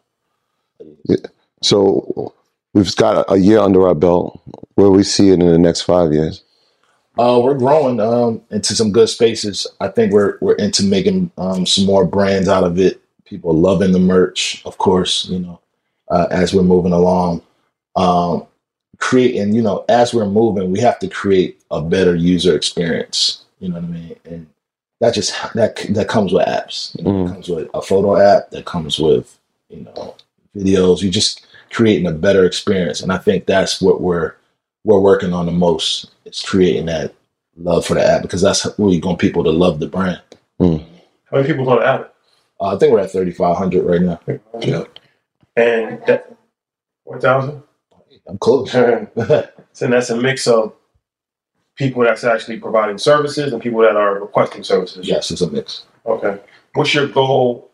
Speaker 4: So we've got a year under our belt. Where we see it in the next five years?
Speaker 1: Uh, we're growing um, into some good spaces. I think we're we're into making um, some more brands out of it. People loving the merch, of course. You know, uh, as we're moving along, um, creating. You know, as we're moving, we have to create a better user experience. You know what I mean? And that just that that comes with apps. You know,
Speaker 4: Mhm.
Speaker 1: It comes with a photo app. That comes with you know videos. You just creating a better experience, and I think that's what we're we're working on the most. It's creating that love for the app because that's where you want people to love the brand.
Speaker 3: How many people on the app?
Speaker 1: Uh, I think we're at thirty-five hundred right now. Yeah.
Speaker 3: And that four thousand?
Speaker 1: I'm close.
Speaker 3: So that's a mix of people that's actually providing services and people that are requesting services.
Speaker 1: Yes, it's a mix.
Speaker 3: Okay. What's your goal?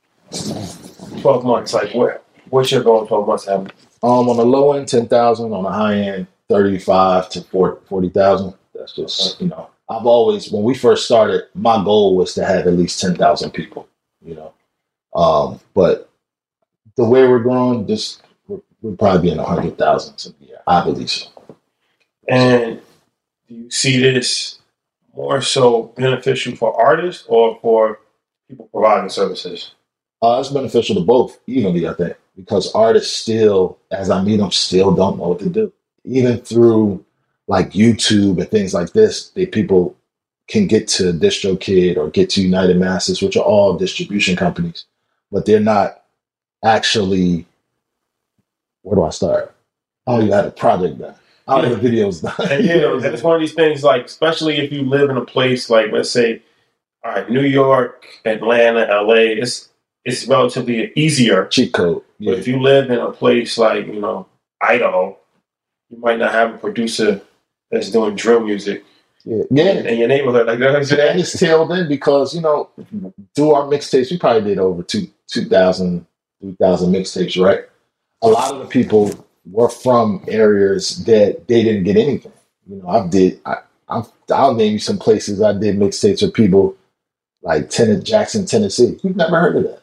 Speaker 3: Twelve months. Like what? What's your goal? in Twelve months. Having?
Speaker 1: Um, on the low end, ten thousand. On the high end, thirty-five to forty thousand. That's just you know. I've always when we first started, my goal was to have at least ten thousand people. You know, um, but the way we're growing, just we're, we're probably be in a hundred thousand some year. I believe so.
Speaker 3: And do you see this more so beneficial for artists or for people providing services?
Speaker 1: Uh, it's beneficial to both evenly, I think, because artists still, as I meet them, still don't know what to do. Even through like YouTube and things like this, they people can get to DistroKid or get to United Masters, which are all distribution companies, but they're not actually. Where do I start? Oh, you had a project done. Oh, the video's done.
Speaker 3: And you know, it's one of these things. Like, especially if you live in a place like, let's say, all right, New York, Atlanta, L A. It's it's relatively easier.
Speaker 1: Cheat code.
Speaker 3: But if you live in a place like, you know, Idaho, you might not have a producer that's doing drill music
Speaker 1: Yeah, yeah.
Speaker 3: in your neighborhood. Like, you know what I'm
Speaker 1: And
Speaker 3: saying?
Speaker 1: it's tailed in because, you know, through our mixtapes, we probably did over two, 2,000, three thousand mixtapes, right? A lot of the people were from areas that they didn't get anything. You know, I did, I, I, I'll name you some places I did mixtapes with people like Tennessee, Jackson, Tennessee. You've never heard of that.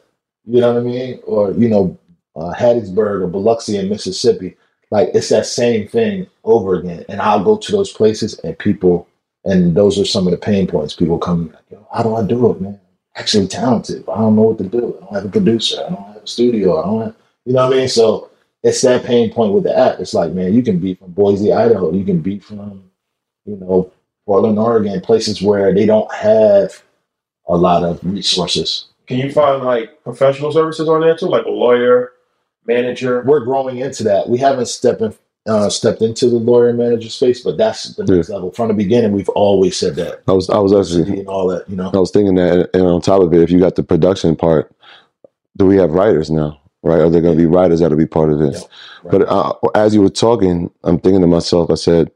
Speaker 1: You know what I mean? Or, you know, uh, Hattiesburg or Biloxi in Mississippi. Like, it's that same thing over again. And I'll go to those places and people, and those are some of the pain points. People come, like, yo, how do I do it, man? I'm actually talented, but I don't know what to do. I don't have a producer. I don't have a studio. I don't have, you know what I mean? So it's that pain point with the app. It's like, man, you can be from Boise, Idaho. You can be from, you know, Portland, Oregon, places where they don't have a lot of resources.
Speaker 3: Can you find like professional services on there too, like a lawyer, manager?
Speaker 1: We're growing into that. We haven't stepped in, uh, stepped into the lawyer and manager space, but that's the next
Speaker 4: Yeah.
Speaker 1: level. From the beginning, we've always said that.
Speaker 4: I was I was actually
Speaker 1: And all that, you know.
Speaker 4: I was thinking that, and on top of it, if you got the production part, do we have writers now? Right? Are there going to be writers that'll be part of this?
Speaker 1: Yeah, right.
Speaker 4: But uh, as you were talking, I'm thinking to myself. I said,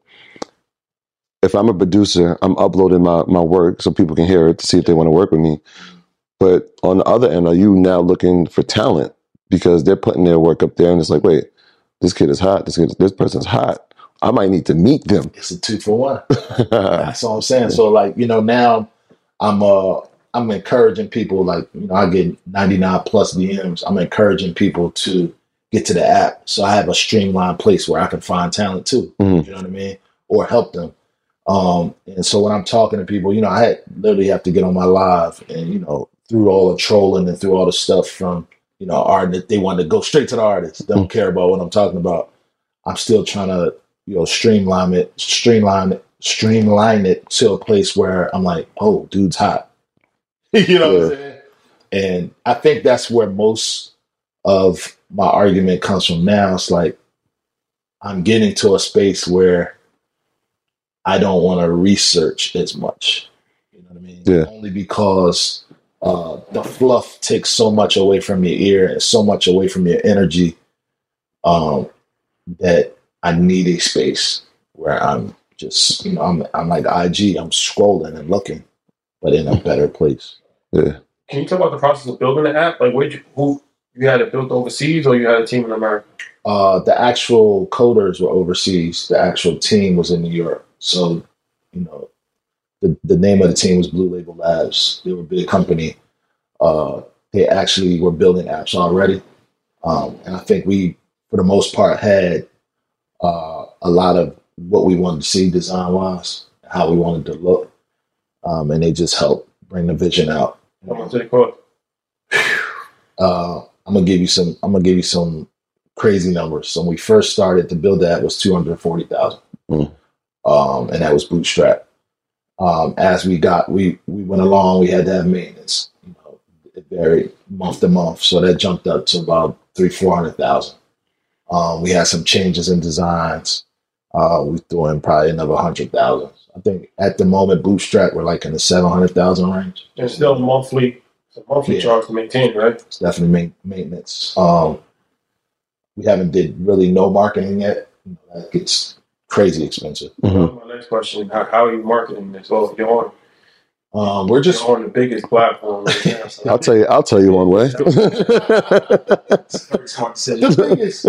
Speaker 4: if I'm a producer, I'm uploading my my work so people can hear it to see if they want to work with me. But on the other end, are you now looking for talent because they're putting their work up there, and it's like, wait, this kid is hot. This kid, this person's hot. I might need to meet them.
Speaker 1: It's a two for one. That's all I'm saying. So, like, you know, now I'm uh I'm encouraging people. Like, you know, I get ninety-nine plus D Ms. I'm encouraging people to get to the app, so I have a streamlined place where I can find talent too.
Speaker 4: Mhm.
Speaker 1: You know what I mean, or help them. Um, and so when I'm talking to people, you know, I had, literally have to get on my live and, you know, through all the trolling and through all the stuff from, you know, art, they want to go straight to the artist. They don't care about what I'm talking about. I'm still trying to, you know, streamline it, streamline it, streamline it to a place where I'm like, oh, dude's hot. You know what I'm
Speaker 4: Yeah.
Speaker 1: saying? And I think that's where most of my argument comes from now. It's like, I'm getting to a space where I don't want to research as much. You know what I mean?
Speaker 4: Yeah.
Speaker 1: Only because uh, the fluff takes so much away from your ear and so much away from your energy um, that I need a space where I'm just, you know, I'm I'm like I G, I'm scrolling and looking, but in a better place.
Speaker 4: Yeah.
Speaker 3: Can you talk about the process of building the app? Like, where you who you had it built overseas, or you had a team in America?
Speaker 1: Uh, the actual coders were overseas. The actual team was in New York. So, you know, the, the name of the team was Blue Label Labs. They were a big company. Uh, they actually were building apps already. Um, and I think we, for the most part, had uh, a lot of what we wanted to see design-wise, how we wanted to look. Um, and they just helped bring the vision out.
Speaker 3: How much did it cost?
Speaker 1: Uh, I'm gonna give you some. I'm gonna give you some crazy numbers. So when we first started to build that, it was two hundred forty thousand,
Speaker 4: Mm.
Speaker 1: um, and that was bootstrap. Um, as we got, we we went along, we had to have maintenance. You know, it varied month to month, so that jumped up to about three four hundred thousand. Um, we had some changes in designs. Uh, we threw in probably another hundred thousand. I think at the moment, bootstrap we're like in the seven hundred thousand range.
Speaker 3: And still monthly, it's a monthly
Speaker 1: Yeah.
Speaker 3: charge to maintain, right?
Speaker 1: It's definitely ma- maintenance. Um, we haven't did really no marketing yet. You know, that gets crazy expensive.
Speaker 4: Mhm.
Speaker 3: That was my next question. How, how are you marketing this? Well, you're on,
Speaker 1: Um, we're just
Speaker 3: you're on the biggest platform right now. So
Speaker 4: I'll tell you. I'll tell you one way.
Speaker 3: it's very smart decision.
Speaker 1: the biggest,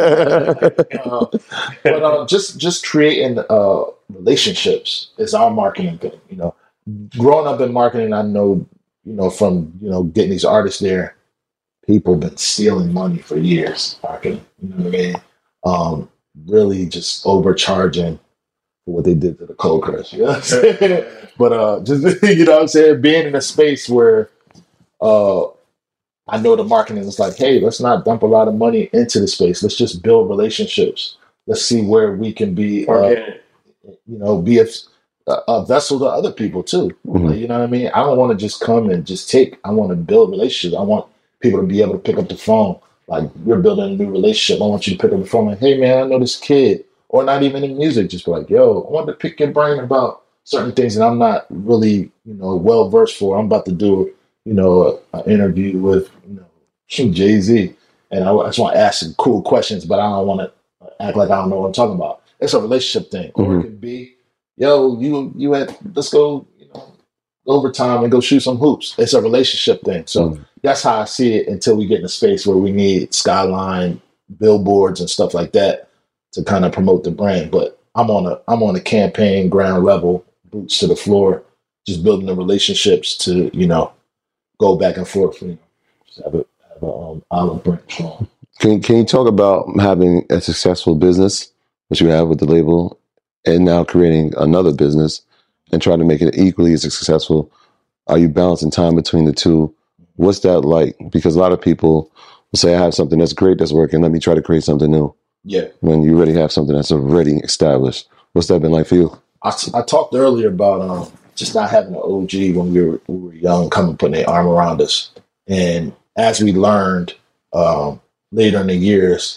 Speaker 1: uh, but uh, just just creating uh, relationships is our marketing thing. You know, growing up in marketing, I know you know from you know getting these artists there, people been stealing money for years. Marketing, you know what I mean? Um, really just overcharging for what they did to the cold crush. You know what I'm saying? But uh, just you know what I'm saying, being in a space where uh, I know the marketing is like, hey, let's not dump a lot of money into the space. Let's just build relationships. Let's see where we can be, uh,
Speaker 3: Organic.
Speaker 1: you know, be a, a vessel to other people too.
Speaker 4: Mhm.
Speaker 1: Like, you know what I mean? I don't want to just come and just take. I want to build relationships. I want people to be able to pick up the phone. Like, we're building a new relationship. I want you to pick up the phone like, hey, man, I know this kid. Or not even in music. Just be like, yo, I want to pick your brain about certain things that I'm not really, you know, well versed for. I'm about to do, you know, an interview with, you know, Jay-Z. And I just want to ask some cool questions, but I don't want to act like I don't know what I'm talking about. It's a relationship thing. Or
Speaker 4: Mhm.
Speaker 1: it could be, yo, you you had let's go, you know, overtime and go shoot some hoops. It's a relationship thing. So
Speaker 4: Mhm.
Speaker 1: that's how I see it until we get in a space where we need skyline billboards and stuff like that to kind of promote the brand. But I'm on a I'm on a campaign ground level, boots to the floor, just building the relationships to, you know, go back and forth. You know, just have, a, have have a um, olive branch strong.
Speaker 4: Can Can you talk about having a successful business, which you have with the label, and now creating another business and trying to make it equally as successful? Are you balancing time between the two? What's that like? Because a lot of people will say, I have something that's great that's working. Let me try to create something new.
Speaker 1: Yeah.
Speaker 4: When you already have something that's already established. What's that been like for you?
Speaker 1: I, I talked earlier about um, just not having an O G when we were, we were young, coming putting their arm around us. And as we learned um, later in the years,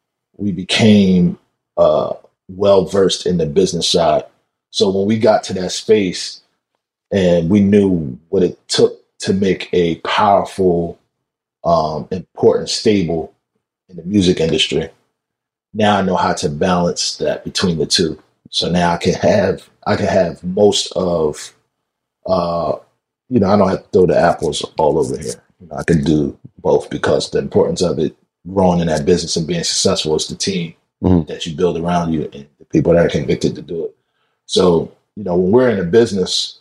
Speaker 1: we became uh, well-versed in the business side. So when we got to that space and we knew what it took to make a powerful, um, important stable in the music industry, now I know how to balance that between the two. So now I can have I can have most of, uh, you know, I don't have to throw the apples all over here. You know, I can do both because the importance of it, growing in that business and being successful, is the team mm-hmm. that you build around you and the people that are convicted to do it. So, you know, when we're in a business,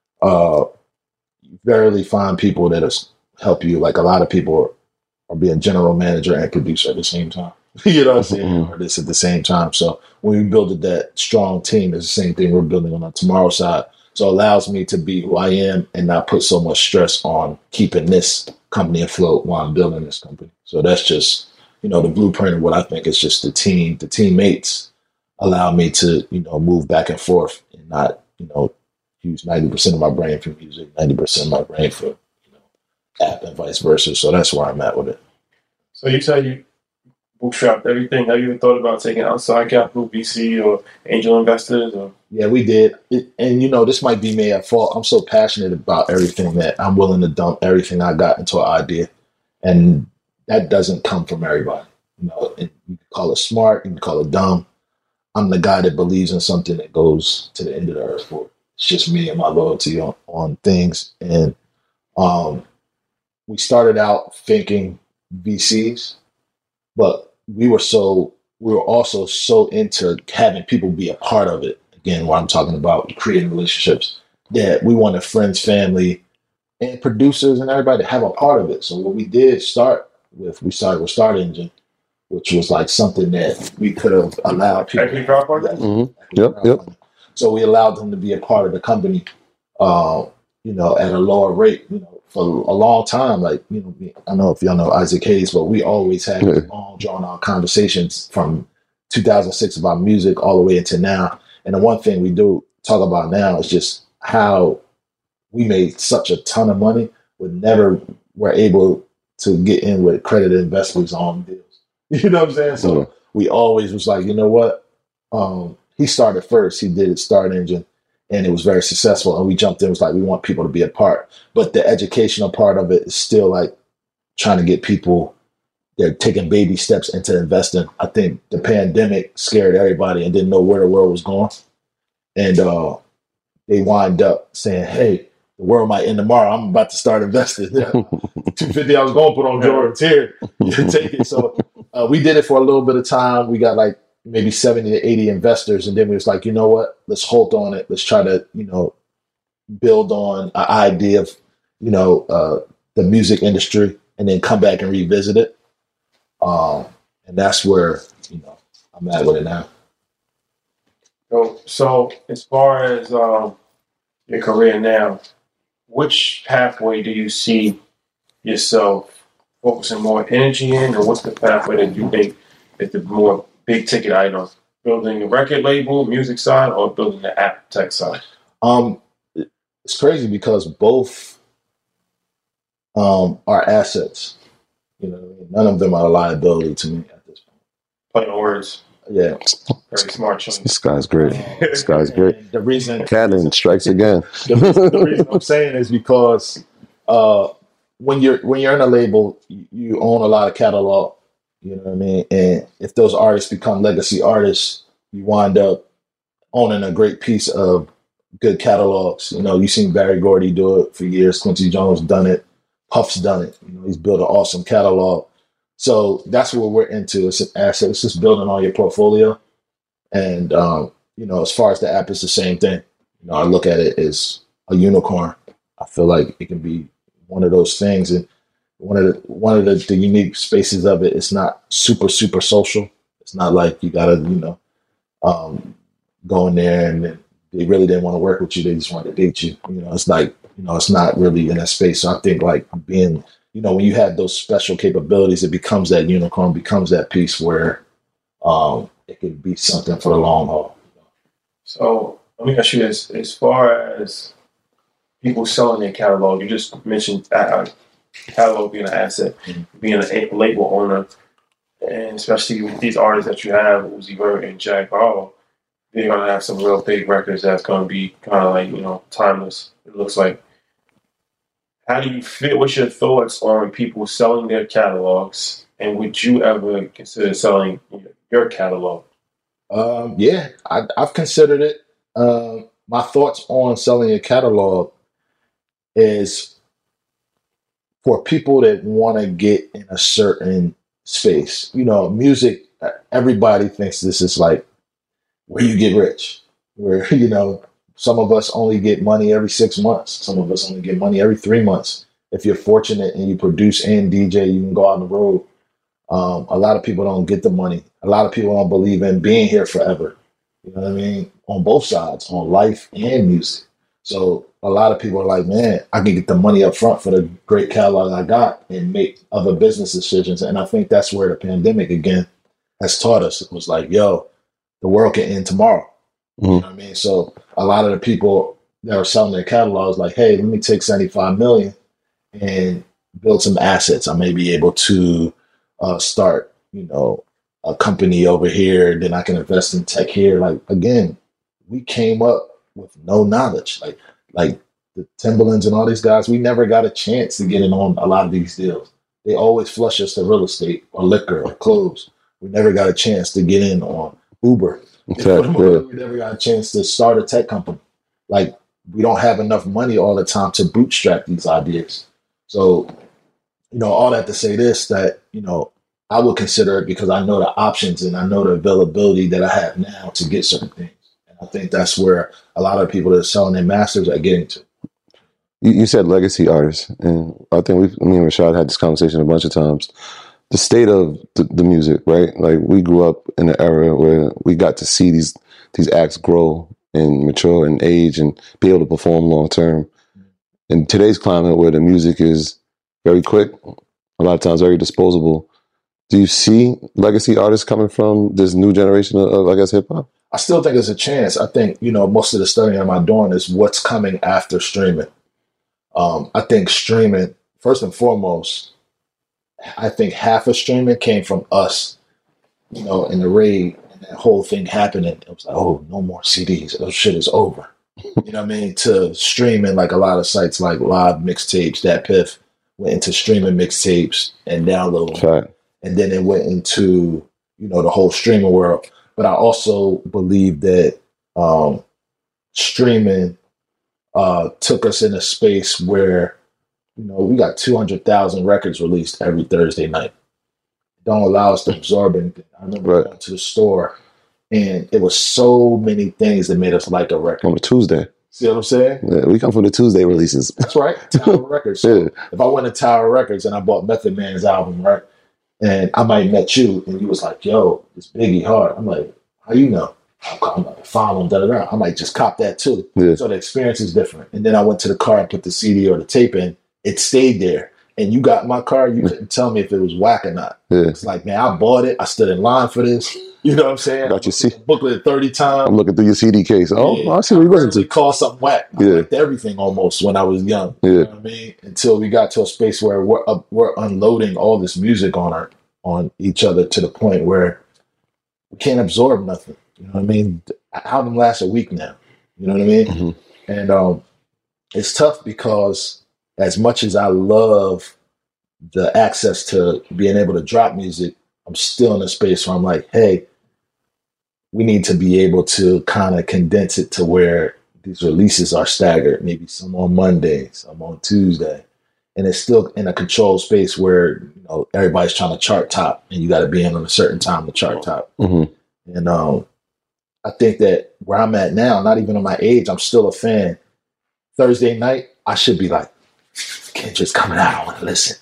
Speaker 1: uh, you rarely find people that help you. Like a lot of people are, are being general manager and producer at the same time. You know what I'm saying? Mm-hmm. Or this at the same time. So when we build that strong team, it's the same thing we're building on the Tomorrow side. So it allows me to be who I am and not put so much stress on keeping this company afloat while I'm building this company. So that's just, you know, the blueprint of what I think is just the team, the teammates allow me to, you know, move back and forth and not, you know, use ninety percent of my brain for music, ninety percent of my brain for, you know, app and vice versa. So that's where I'm at with it.
Speaker 3: So you said you bootstrapped everything. Have you ever thought about taking outside capital, V C or angel investors? Or?
Speaker 1: Yeah, we did. It, and, you know, this might be me at fault. I'm so passionate about everything that I'm willing to dump everything I got into an idea. And that doesn't come from everybody. You know, and you can call it smart, you can call it dumb. I'm the guy that believes in something that goes to the end of the earth for it. It's just me and my loyalty on, on things. And um, we started out thinking V Cs, but we were so, we were also so into having people be a part of it. Again, what I'm talking about, creating relationships, that we wanted friends, family, and producers and everybody to have a part of it. So what we did start with, we started with Start Engine, which was like something that we could have allowed people.
Speaker 3: Equity crowdfunding?
Speaker 4: Mm-hmm. Yep, yep.
Speaker 1: So we allowed them to be a part of the company, uh, you know, at a lower rate, you know, for a long time. Like, you know, I don't know if y'all know Isaac Hayes, but we always had yeah. long, drawn out conversations from two thousand six about music all the way into now. And the one thing we do talk about now is just how we made such a ton of money, but never were able to get in with accredited investors on deals. You know what I'm saying? So yeah. we always was like, you know what? Um, he started first. He did it, Start Engine, and it was very successful. And we jumped in. It was like, we want people to be a part. But the educational part of it is still like trying to get people, they're taking baby steps into investing. I think the pandemic scared everybody and didn't know where the world was going. And uh, they wind up saying, hey, the world might end tomorrow. I'm about to start investing. two fifty I was going to put on Jordan's here. Take it. So uh, we did it for a little bit of time. We got like maybe seventy to eighty investors. And then we was like, you know what? Let's hold on it. Let's try to, you know, build on an idea of, you know, uh, the music industry and then come back and revisit it. Um, and that's where, you know, I'm at with it now.
Speaker 3: So, so as far as um, your career now, which pathway do you see yourself focusing more energy in, or what's the pathway that you think is the more big ticket item? Building a record label, music side, or building the app tech side?
Speaker 1: Um, it's crazy because both um, are assets. You know what I mean? None of them are a liability to me at this point.
Speaker 3: Play on words.
Speaker 1: Yeah.
Speaker 3: Very smart choice.
Speaker 4: This guy's great. This guy's great.
Speaker 1: The reason
Speaker 4: Cannon strikes again.
Speaker 1: the, reason, the reason I'm saying is because uh, when you're when you're in a label, you, you own a lot of catalog. You know what I mean? And if those artists become legacy artists, you wind up owning a great piece of good catalogs. You know, you've seen Barry Gordy do it for years. Quincy Jones done it. Puff's done it. You know, he's built an awesome catalog. So that's what we're into. It's an asset. It's just building on your portfolio. And, um, you know, as far as the app, it's the same thing. You know, I look at it as a unicorn. I feel like it can be one of those things. And one of the one of the, the unique spaces of it. It's not super super social. It's not like you gotta you know um, go in there and they really didn't want to work with you. They just wanted to date you. You know, it's like you know, it's not really in that space. So I think like being you know when you have those special capabilities, it becomes that unicorn, becomes that piece where um, it could be something for the long haul.
Speaker 3: So let me ask you this: as far as people selling their catalog, you just mentioned uh, catalog being an asset, mm-hmm. being a label owner, and especially with these artists that you have, Uzi Vert and Jack Harlow, they're gonna have some real big records that's gonna be kind of like you know timeless. It looks like. How do you feel? What's your thoughts on people selling their catalogs, and would you ever consider selling your catalog?
Speaker 1: Um, yeah, I, I've considered it. Um, my thoughts on selling a catalog is for people that want to get in a certain space. You know, music, everybody thinks this is like where you get rich, where, you know, some of us only get money every six months. Some of us only get money every three months. If you're fortunate and you produce and D J, you can go out on the road. Um, a lot of people don't get the money. A lot of people don't believe in being here forever. You know what I mean? On both sides, on life and music. So a lot of people are like, man, I can get the money up front for the great catalog I got and make other business decisions. And I think that's where the pandemic, again, has taught us. It was like, yo, the world can end tomorrow. Mm-hmm. You know what I mean? So a lot of the people that are selling their catalogs like, hey, let me take seventy-five million and build some assets. I may be able to uh, start, you know, a company over here. Then I can invest in tech here. Like, again, we came up with no knowledge. Like, like the Timberlands and all these guys, we never got a chance to get in on a lot of these deals. They always flush us to real estate or liquor or clothes. We never got a chance to get in on Uber. Okay, we never got a chance to start a tech company. Like, we don't have enough money all the time to bootstrap these ideas. So, you know, all that to say this, that, you know, I would consider it because I know the options and I know the availability that I have now to get certain things. And I think that's where a lot of people that are selling their masters are getting to.
Speaker 4: You, you said legacy artists, and I think we, me and Rashad had this conversation a bunch of times. The state of the, the music, right? Like, we grew up in an era where we got to see these these acts grow and mature and age and be able to perform long term. In today's climate, where the music is very quick, a lot of times very disposable, do you see legacy artists coming from this new generation of, of I guess, hip hop?
Speaker 1: I still think there's a chance. I think, you know, most of the studying I'm doing is what's coming after streaming. Um, I think streaming, first and foremost, I think half of streaming came from us, you know, in the raid, and that whole thing happening. It was like, oh, no more C Ds. That shit is over. You know what I mean? To streaming, like a lot of sites like Live Mixtapes, that Piff went into streaming mixtapes and download.
Speaker 4: Right.
Speaker 1: And then it went into, you know, the whole streaming world. But I also believe that um, streaming uh, took us in a space where, you know, we got two hundred thousand records released every Thursday night. Don't allow us to absorb anything. I remember right. going to the store, and it was so many things that made us like a record.
Speaker 4: On a Tuesday.
Speaker 1: See what I'm saying?
Speaker 4: Yeah, we come from the Tuesday releases.
Speaker 1: That's right. Tower Records. So yeah. If I went to Tower Records and I bought Method Man's album, right, and I might met you, and you was like, yo, it's Biggie Hard. I'm like, how you know? I'm like, following, da da da. I might just cop that too. Yeah. So the experience is different. And then I went to the car and put the C D or the tape in. It stayed there. And you got my car, you couldn't tell me if it was whack or not. Yeah. It's like, man, I bought it. I stood in line for this. You know what I'm saying?
Speaker 4: Got your C D
Speaker 1: booklet thirty times.
Speaker 4: I'm looking through your C D case. Oh, yeah. I see what you listen to.
Speaker 1: Call something whack. I
Speaker 4: yeah.
Speaker 1: liked everything almost when I was young.
Speaker 4: Yeah.
Speaker 1: You know what I mean? Until we got to a space where we're uh, we're unloading all this music on our on each other to the point where we can't absorb nothing. You know what I mean? The album lasts a week now. You know what I mean? Mm-hmm. And um, it's tough because as much as I love the access to being able to drop music, I'm still in a space where I'm like, hey, we need to be able to kind of condense it to where these releases are staggered, maybe some on Monday, some on Tuesday. And it's still in a controlled space where, you know, everybody's trying to chart top and you got to be in on a certain time to chart top. Mm-hmm. And um, I think that where I'm at now, not even at my age, I'm still a fan. Thursday night, I should be like, Kendrick's coming out, I want to listen.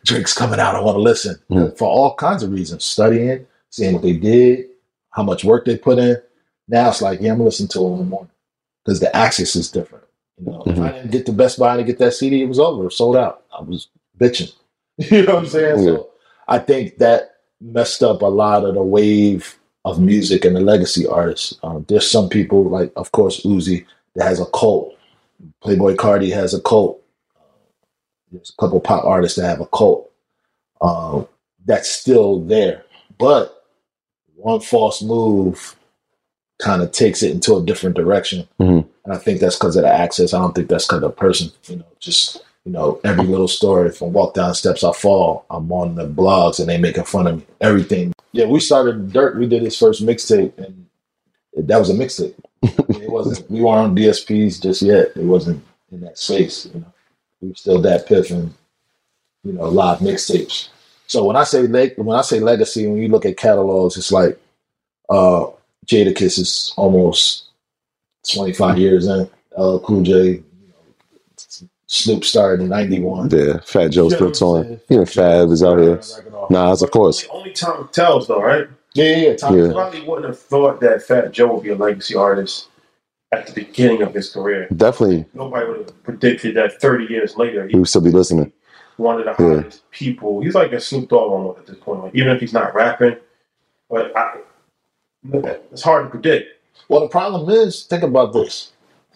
Speaker 1: Drake's coming out. I want to listen
Speaker 4: Mm.
Speaker 1: for all kinds of reasons. Studying, seeing what they did, how much work they put in. Now it's like, yeah, I'm gonna listen to it in the morning because the access is different. You know, if I didn't get to Best Buy to get that C D, it was over. It was sold out. I was bitching. You know what I'm saying?
Speaker 4: Yeah.
Speaker 1: So I think that messed up a lot of the wave of music and the legacy artists. Um, there's some people like, of course, Uzi that has a cult. Playboy Cardi has a cult. There's a couple pop artists that have a cult. Um, that's still there, but one false move kind of takes it into a different direction.
Speaker 4: Mhm.
Speaker 1: And I think that's because of the access. I don't think that's because of the person. You know, just, you know, every little story. If I walk down steps, I fall. I'm on the blogs and they making fun of me. Everything. Yeah, we started Dirt. We did his first mixtape, and that was a mixtape. It wasn't. We weren't on D S Ps just yet. It wasn't in that space. You know, we were still that piff and, you know, live mixtapes. So when I say leg, when I say legacy, when you look at catalogs, it's like uh, Jadakiss is almost twenty-five years in. L L Cool J, you know, Snoop started in ninety-one.
Speaker 4: Yeah, Fat Joe
Speaker 1: You know
Speaker 4: still
Speaker 1: what I'm
Speaker 4: touring.
Speaker 1: saying?
Speaker 4: Even Fab is out here. Nas, of course.
Speaker 3: Only time tells, though, right?
Speaker 1: Yeah, yeah, yeah. Time
Speaker 4: Yeah.
Speaker 3: I probably wouldn't have thought that Fat Joe would be a legacy artist at the beginning of his career.
Speaker 4: Definitely,
Speaker 3: Nobody would have predicted that thirty years later,
Speaker 4: he
Speaker 3: he
Speaker 4: would still be listening.
Speaker 3: one of the
Speaker 4: Yeah.
Speaker 3: hottest people. He's like a Snoop Dogg almost at this point, like, even if he's not rapping. But I, it's hard to predict.
Speaker 1: Well, the problem is, think about this.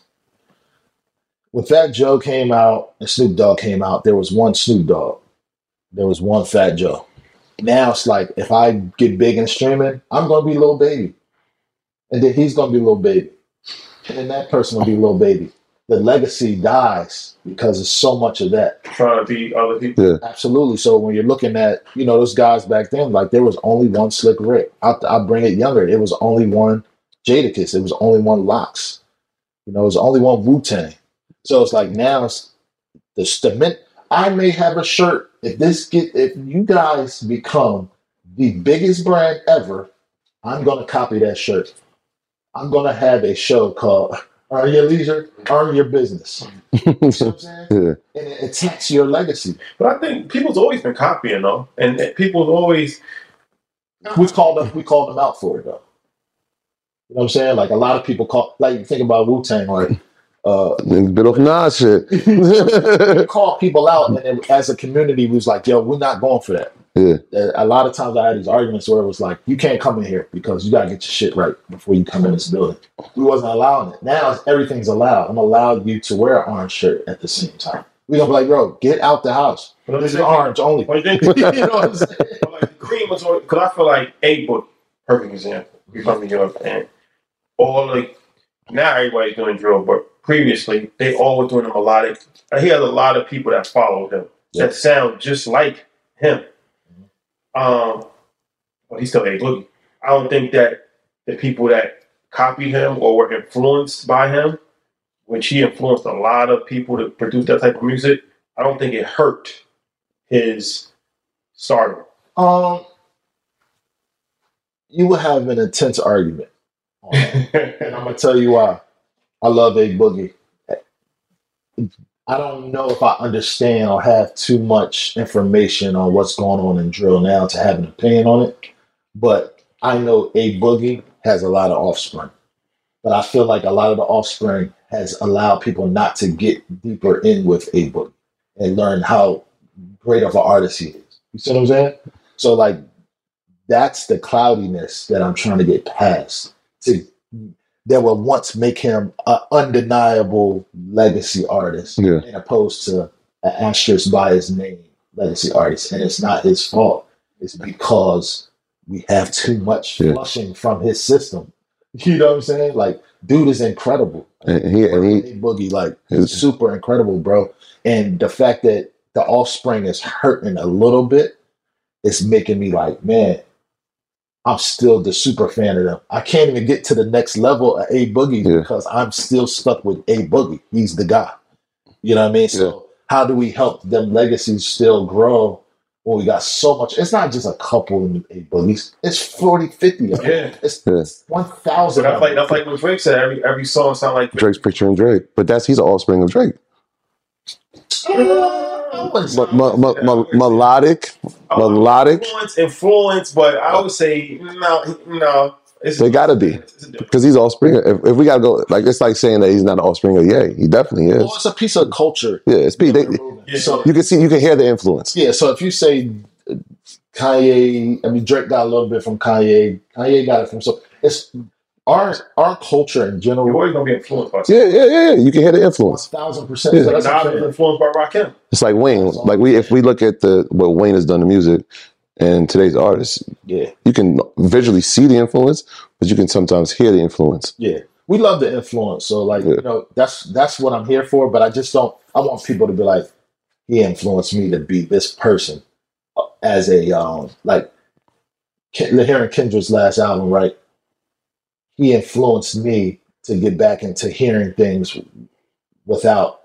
Speaker 1: When Fat Joe came out and Snoop Dogg came out, there was one Snoop Dogg. There was one Fat Joe. Now it's like, if I get big in streaming, I'm going to be Lil Baby. And then he's going to be Lil Baby. And then that person will be Lil Baby. The legacy dies because there's so much of that.
Speaker 3: Trying to be other people.
Speaker 4: Yeah,
Speaker 1: Absolutely. So when you're looking at, you know, those guys back then, like there was only one Slick Rick. I'll, I'll bring it younger. It was only one Jadakiss. It was only one Lox. You know, it was only one Wu-Tang. So it's like now it's the cement. I may have a shirt. If this get, if you guys become the biggest brand ever, I'm gonna copy that shirt. I'm gonna have a show called Earn Your Leisure, Earn Your Business. You know what I'm saying?
Speaker 4: yeah.
Speaker 1: And it attacks your legacy.
Speaker 3: But I think people's always been copying, though. And people's always.
Speaker 1: We called them, we called them out for it though. You know what I'm saying? Like a lot of people call, like think about Wu-Tang, like uh
Speaker 4: Bit of Nas shit.
Speaker 1: we call people out, and then as a community, we was like, yo, we're not going for that.
Speaker 4: Yeah,
Speaker 1: Uh, A lot of times I had these arguments where it was like, you can't come in here because you got to get your shit right before you come in this building. We wasn't allowing it. Now it's- everything's allowed. I'm allowed you to wear an orange shirt at the same time. We're going to be like, bro, get out the house.
Speaker 3: But
Speaker 1: This is
Speaker 3: I'm
Speaker 1: orange only.
Speaker 3: What do you
Speaker 1: You
Speaker 3: think?
Speaker 1: know what I'm saying?
Speaker 3: But like the cream was because I feel like A Book, perfect example. We're from New York, and all like now everybody's doing drill, but previously they all were doing the melodic. He had a lot of people that followed him
Speaker 1: Yeah.
Speaker 3: that sound just like him. Um, well, he's still A Boogie. I don't think that the people that copied him or were influenced by him, which he influenced a lot of people to produce that type of music, I don't think it hurt his stardom.
Speaker 1: Um, you would have an intense argument on that. And I'm going to tell you why. I love A Boogie. I don't know if I understand or have too much information on what's going on in drill now to have an opinion on it, but I know A Boogie has a lot of offspring. But I feel like a lot of the offspring has allowed people not to get deeper in with A Boogie and learn how great of an artist he is. You see what I'm saying? So like that's the cloudiness that I'm trying to get past to that will once make him an undeniable legacy artist,
Speaker 4: Yeah.
Speaker 1: as opposed to an asterisk by his name legacy artist. And it's not his fault. It's because we have too much
Speaker 4: Yeah.
Speaker 1: flushing from his system. You know what I'm saying? Like, dude is incredible.
Speaker 4: and he and he
Speaker 1: Hey, Boogie, like,
Speaker 4: His-
Speaker 1: super incredible, bro. And the fact that the offspring is hurting a little bit is making me like, man, I'm still the super fan of them. I can't even get to the next level of A Boogie
Speaker 4: Yeah.
Speaker 1: because I'm still stuck with A Boogie. He's the guy. You know what I mean? So how do we help them legacies still grow when we got so much? It's not just a couple in A Boogies. It's forty, fifty of them.
Speaker 3: Yeah.
Speaker 1: It's,
Speaker 4: Yeah.
Speaker 1: it's one
Speaker 3: So
Speaker 1: thousand.
Speaker 3: that's like that's like what Drake said. Every every song sound like
Speaker 4: Drake's picturing Drake, but that's he's an offspring of Drake.
Speaker 3: know.
Speaker 1: wouldn't
Speaker 4: me- me- me- me- melodic,
Speaker 3: Oh,
Speaker 4: melodic.
Speaker 3: Influence, influence, but I would say no, no. It's,
Speaker 4: They gotta be.
Speaker 3: it's a different-
Speaker 4: Because he's offspring. If, if we gotta go, like it's like saying that he's not an offspring of Ye. He definitely is.
Speaker 1: Well, it's a piece of culture.
Speaker 4: Yeah, it's Pete. They,
Speaker 3: Yeah.
Speaker 1: So
Speaker 4: you can see, you can hear the influence.
Speaker 1: yeah, so if you say uh, Kanye, I mean Drake got a little bit from Kanye. Kanye got it from so it's our our culture in
Speaker 3: You're
Speaker 1: general.
Speaker 3: always gonna be influenced by
Speaker 4: Yeah,
Speaker 3: something.
Speaker 4: yeah, yeah. yeah. You can hear the influence.
Speaker 1: Thousand percent.
Speaker 4: Yeah.
Speaker 1: So that's what
Speaker 3: Nas
Speaker 1: I'm
Speaker 3: is
Speaker 1: saying.
Speaker 3: influenced by Rakim.
Speaker 4: It's like Wayne. Like we, if we look at the what Wayne has done to music and today's artists,
Speaker 1: Yeah,
Speaker 4: you can visually see the influence, but you can sometimes hear the influence.
Speaker 1: yeah. We love the influence. So like
Speaker 4: Yeah.
Speaker 1: you know, that's that's what I'm here for. But I just don't. I want people to be like, he influenced me to be this person uh, as a um like Ken- hearing Kendrick's last album, right? He influenced me to get back into hearing things without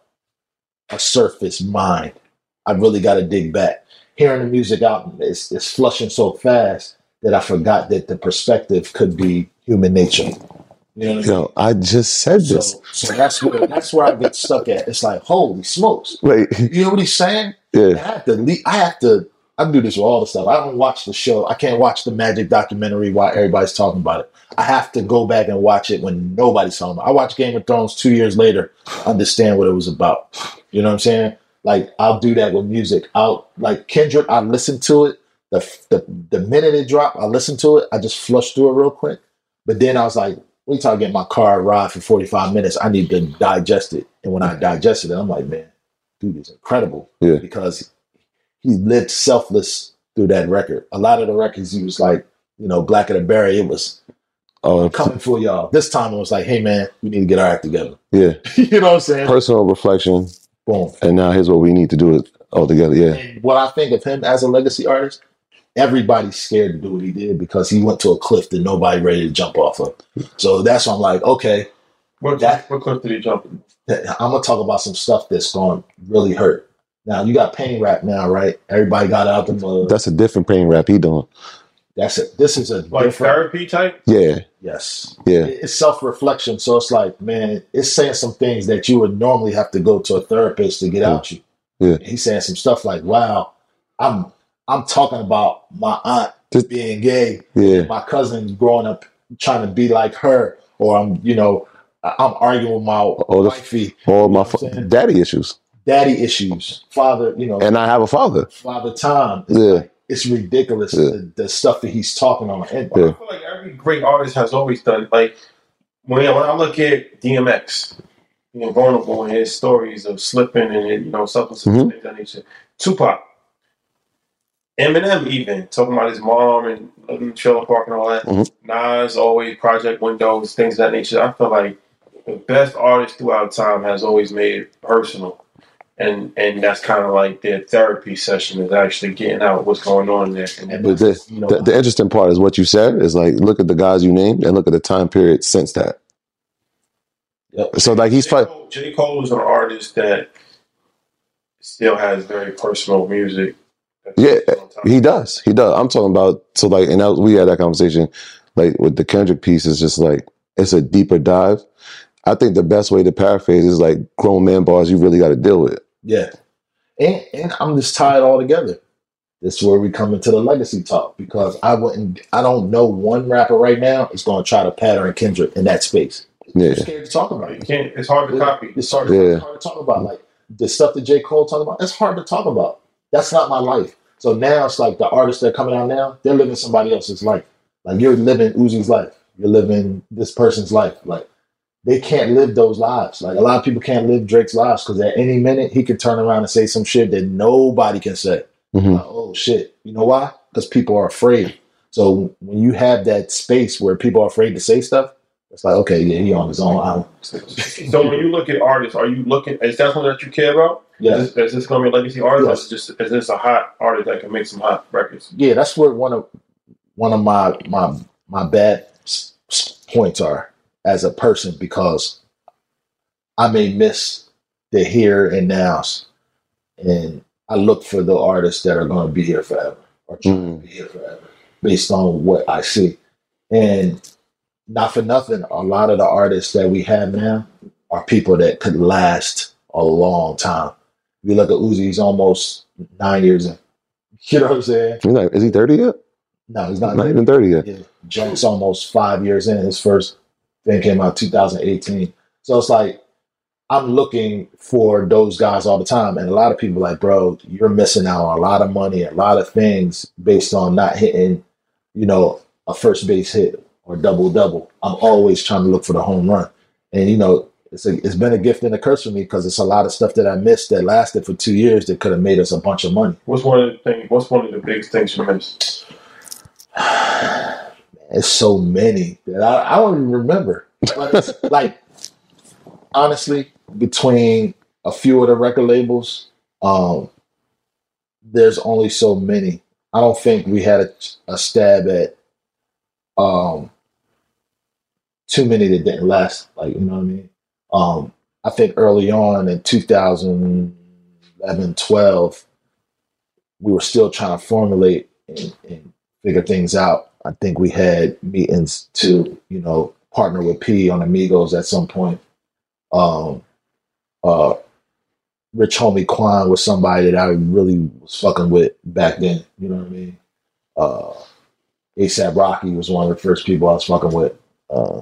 Speaker 1: a surface mind. I really got to dig back. Hearing the music out, it's, it's flushing so fast that I forgot that the perspective could be human nature. You know what I mean?
Speaker 4: Yo, I just said this.
Speaker 1: So, so that's where that's where I get stuck at. It's like, holy smokes!
Speaker 4: Wait,
Speaker 1: You know what he's saying? I
Speaker 4: yeah,
Speaker 1: have to. Le- I have to. I do this with all the stuff. I don't watch the show. I can't watch the Magic documentary while everybody's talking about it. I have to go back and watch it when nobody's talking about it. I watched Game of Thrones two years later, to understand what it was about. You know what I'm saying? Like I'll do that with music. I'll like Kendrick. I listen to it. The the the minute it dropped, I listen to it. I just flush through it real quick. But then I was like, wait till I get in my car, ride for forty-five minutes. I need to digest it. And when I digested it, I'm like, man, dude is incredible.
Speaker 4: Yeah.
Speaker 1: Because he lived selfless through that record. A lot of the records, he was like, you know, Black of the Berry, it was
Speaker 4: oh,
Speaker 1: coming for y'all. This time it was like, hey, man, we need to get our act together.
Speaker 4: yeah.
Speaker 1: You know what I'm saying?
Speaker 4: Personal reflection,
Speaker 1: Boom.
Speaker 4: and now here's what we need to do it all together. Yeah,
Speaker 1: And what I think of him as a legacy artist, everybody's scared to do what he did because he went to a cliff that nobody ready to jump off of. So that's why I'm like, okay,
Speaker 3: What,
Speaker 1: That-
Speaker 3: what clip did he jump in?
Speaker 1: I'm gonna talk about some stuff that's going to really hurt. Now you got pain rap now, right? Everybody got out the mud.
Speaker 4: that's a different pain rap he doing.
Speaker 1: That's it. This is a
Speaker 3: Like
Speaker 1: different.
Speaker 3: therapy type?
Speaker 4: Yeah,
Speaker 1: Yes,
Speaker 4: yeah,
Speaker 1: it's self reflection. So it's like, man, it's saying some things that you would normally have to go to a therapist to get out you.
Speaker 4: Yeah.
Speaker 1: He's saying some stuff like, wow, I'm I'm talking about my aunt
Speaker 4: Just-
Speaker 1: being gay,
Speaker 4: yeah,
Speaker 1: my cousin growing up trying to be like her, or I'm, you know, I'm arguing with my
Speaker 4: Oh, the-
Speaker 1: wifey,
Speaker 4: all my
Speaker 1: You know what I'm
Speaker 4: fa-
Speaker 1: saying?
Speaker 4: daddy issues,
Speaker 1: daddy issues, father, you know,
Speaker 4: and I have a father.
Speaker 1: father time. It's,
Speaker 4: Yeah.
Speaker 1: like, it's ridiculous
Speaker 4: Yeah.
Speaker 1: the, the stuff that he's talking on. And
Speaker 3: Well,
Speaker 4: Yeah.
Speaker 3: I feel like every great artist has always done. Like when, when I look at D M X, you know, vulnerable and his stories of slipping and you know substances
Speaker 4: Mhm.
Speaker 3: and things of that nature. Tupac, Eminem, even talking about his mom and living in the trailer park and all that.
Speaker 4: Mhm.
Speaker 3: Nas always Project Windows, things of that nature. I feel like the best artist throughout time has always made it personal. And and that's kind of like their therapy session is actually getting out what's going on there. And
Speaker 1: And
Speaker 4: But the,
Speaker 1: you know,
Speaker 4: the the interesting part is what you said is like look at the guys you named and look at the time period since that.
Speaker 1: Yep.
Speaker 4: So like he's
Speaker 3: J.
Speaker 4: fight.
Speaker 3: Cole, J. Cole is an artist that still has very personal music. that's
Speaker 4: Yeah,
Speaker 3: on top.
Speaker 4: He does. He does. I'm talking about so like, and that, we had that conversation, like with the Kendrick piece is just like it's a deeper dive. I think the best way to paraphrase is like grown man bars you really got to deal with.
Speaker 1: yeah. And and I'm just tied all together. This is where we come into the legacy talk because I wouldn't I don't know one rapper right now is gonna try to pattern Kendrick in that space.
Speaker 4: Yeah,
Speaker 1: I'm scared to talk about
Speaker 3: You
Speaker 1: it.
Speaker 3: can't. It's hard to copy.
Speaker 1: It's hard,
Speaker 4: Yeah.
Speaker 1: it's hard to talk about. Like the stuff that J. Cole talking about, it's hard to talk about. That's not my life. So now it's like the artists that are coming out now, they're living somebody else's life. Like you're living Uzi's life. You're living this person's life. Like they can't live those lives. Like a lot of people can't live Drake's lives because at any minute he could turn around and say some shit that nobody can say.
Speaker 4: Mhm.
Speaker 1: Like, oh shit. You know why? Because people are afraid. So when you have that space where people are afraid to say stuff, it's like, okay, yeah, he on his own island.
Speaker 3: So when you look at artists, are you looking? Is that something that you care about?
Speaker 1: Yeah.
Speaker 3: Is this, is this going to be a legacy artist,
Speaker 1: Yes.
Speaker 3: or is, it just, is this a hot artist that can make some hot records?
Speaker 1: Yeah, that's where one of one of my my my bad s- s- points are as a person because I may miss the here and nows, and I look for the artists that are going to be here forever or trying
Speaker 4: Mm.
Speaker 1: to be here forever based on what I see. And not for nothing, a lot of the artists that we have now are people that could last a long time If you look at Uzi, he's almost nine years in. You know what I'm saying?
Speaker 4: He's not, is he thirty yet?
Speaker 1: No, he's not.
Speaker 4: Not even thirty yet.
Speaker 1: Yeah. Jake's almost five years in. His first thing came out two thousand eighteen. So it's like, I'm looking for those guys all the time. And a lot of people are like, bro, you're missing out on a lot of money, a lot of things based on not hitting, you know, a first base hit or double double. I'm always trying to look for the home run. And, you know, it's, a, it's been a gift and a curse for me because it's a lot of stuff that I missed that lasted for two years that could have made us a bunch of money.
Speaker 3: What's one of the things? What's one of the biggest things you missed?
Speaker 1: It's so many that I, I don't even remember. But it's like, honestly, between a few of the record labels, um, there's only so many. I don't think we had a, a stab at um, too many that didn't last. Like, you know what I mean? Um, I think early on in two thousand eleven, twelve, we were still trying to formulate and, and figure things out. I think we had meetings to, you know, partner with P on Amigos at some point. Um, uh, Rich Homie Quan was somebody that I really was fucking with back then. You know what I mean? Uh, ASAP Rocky was one of the first people I was fucking with. Uh,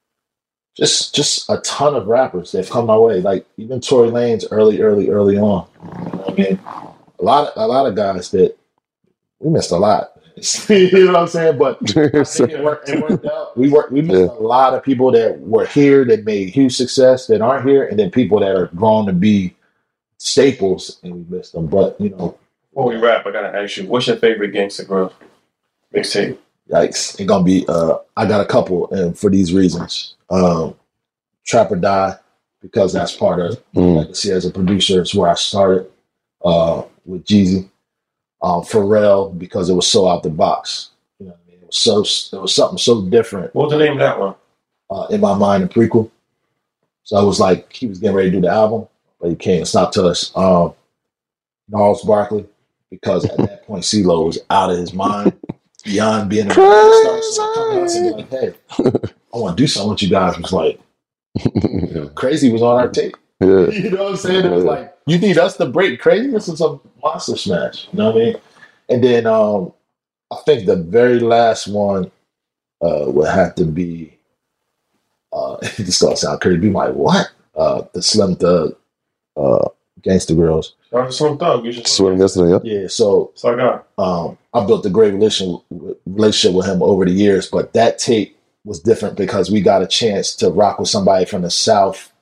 Speaker 1: just, just a ton of rappers that have come my way. Like even Tory Lanez early, early, early on. You know what I mean? A lot, of, a lot of guys that we missed a lot. You know what I'm saying? But I think it worked, it worked out. We worked, we missed yeah. a lot of people that were here that made huge success that aren't here, and then people that are grown to be staples, and we missed them. But you know,
Speaker 3: before we wrap, I gotta ask you, what's your favorite Gangsta Grillz mixtape?
Speaker 1: Yikes! It's gonna be. Uh, I got a couple, and for these reasons, um, Trap or Die, because that's part of
Speaker 4: mm.
Speaker 1: legacy as a producer. It's where I started uh, with Jeezy. Um, Pharrell, because it was so out the box. You know what I mean? It was so it was something so different.
Speaker 3: What was the name of that one?
Speaker 1: Uh, in my mind, a prequel. So I was like, he was getting ready to do the album, but he came and stopped to us. Um, Gnarls Barkley, because at that point, CeeLo was out of his mind, beyond being a star. So coming out and like, hey, I want to do something with you guys. It was like,
Speaker 4: yeah.
Speaker 1: Crazy was on our tape.
Speaker 4: Yeah.
Speaker 1: You know what I'm saying? It was
Speaker 4: Yeah.
Speaker 1: like, you need us to break Crazy? This is a monster smash. You know what I mean? And then um, I think the very last one uh, would have to be, uh, this gonna sound crazy, be like, what? Uh, the Slim Thug, uh, Gangsta Grillz.
Speaker 3: Shout out to Slim Thug. You just
Speaker 4: Swim yesterday, yeah.
Speaker 1: Yeah, so
Speaker 3: so I got.
Speaker 1: um, I built a great relation, relationship with him over the years, but that tape was different because we got a chance to rock with somebody from the South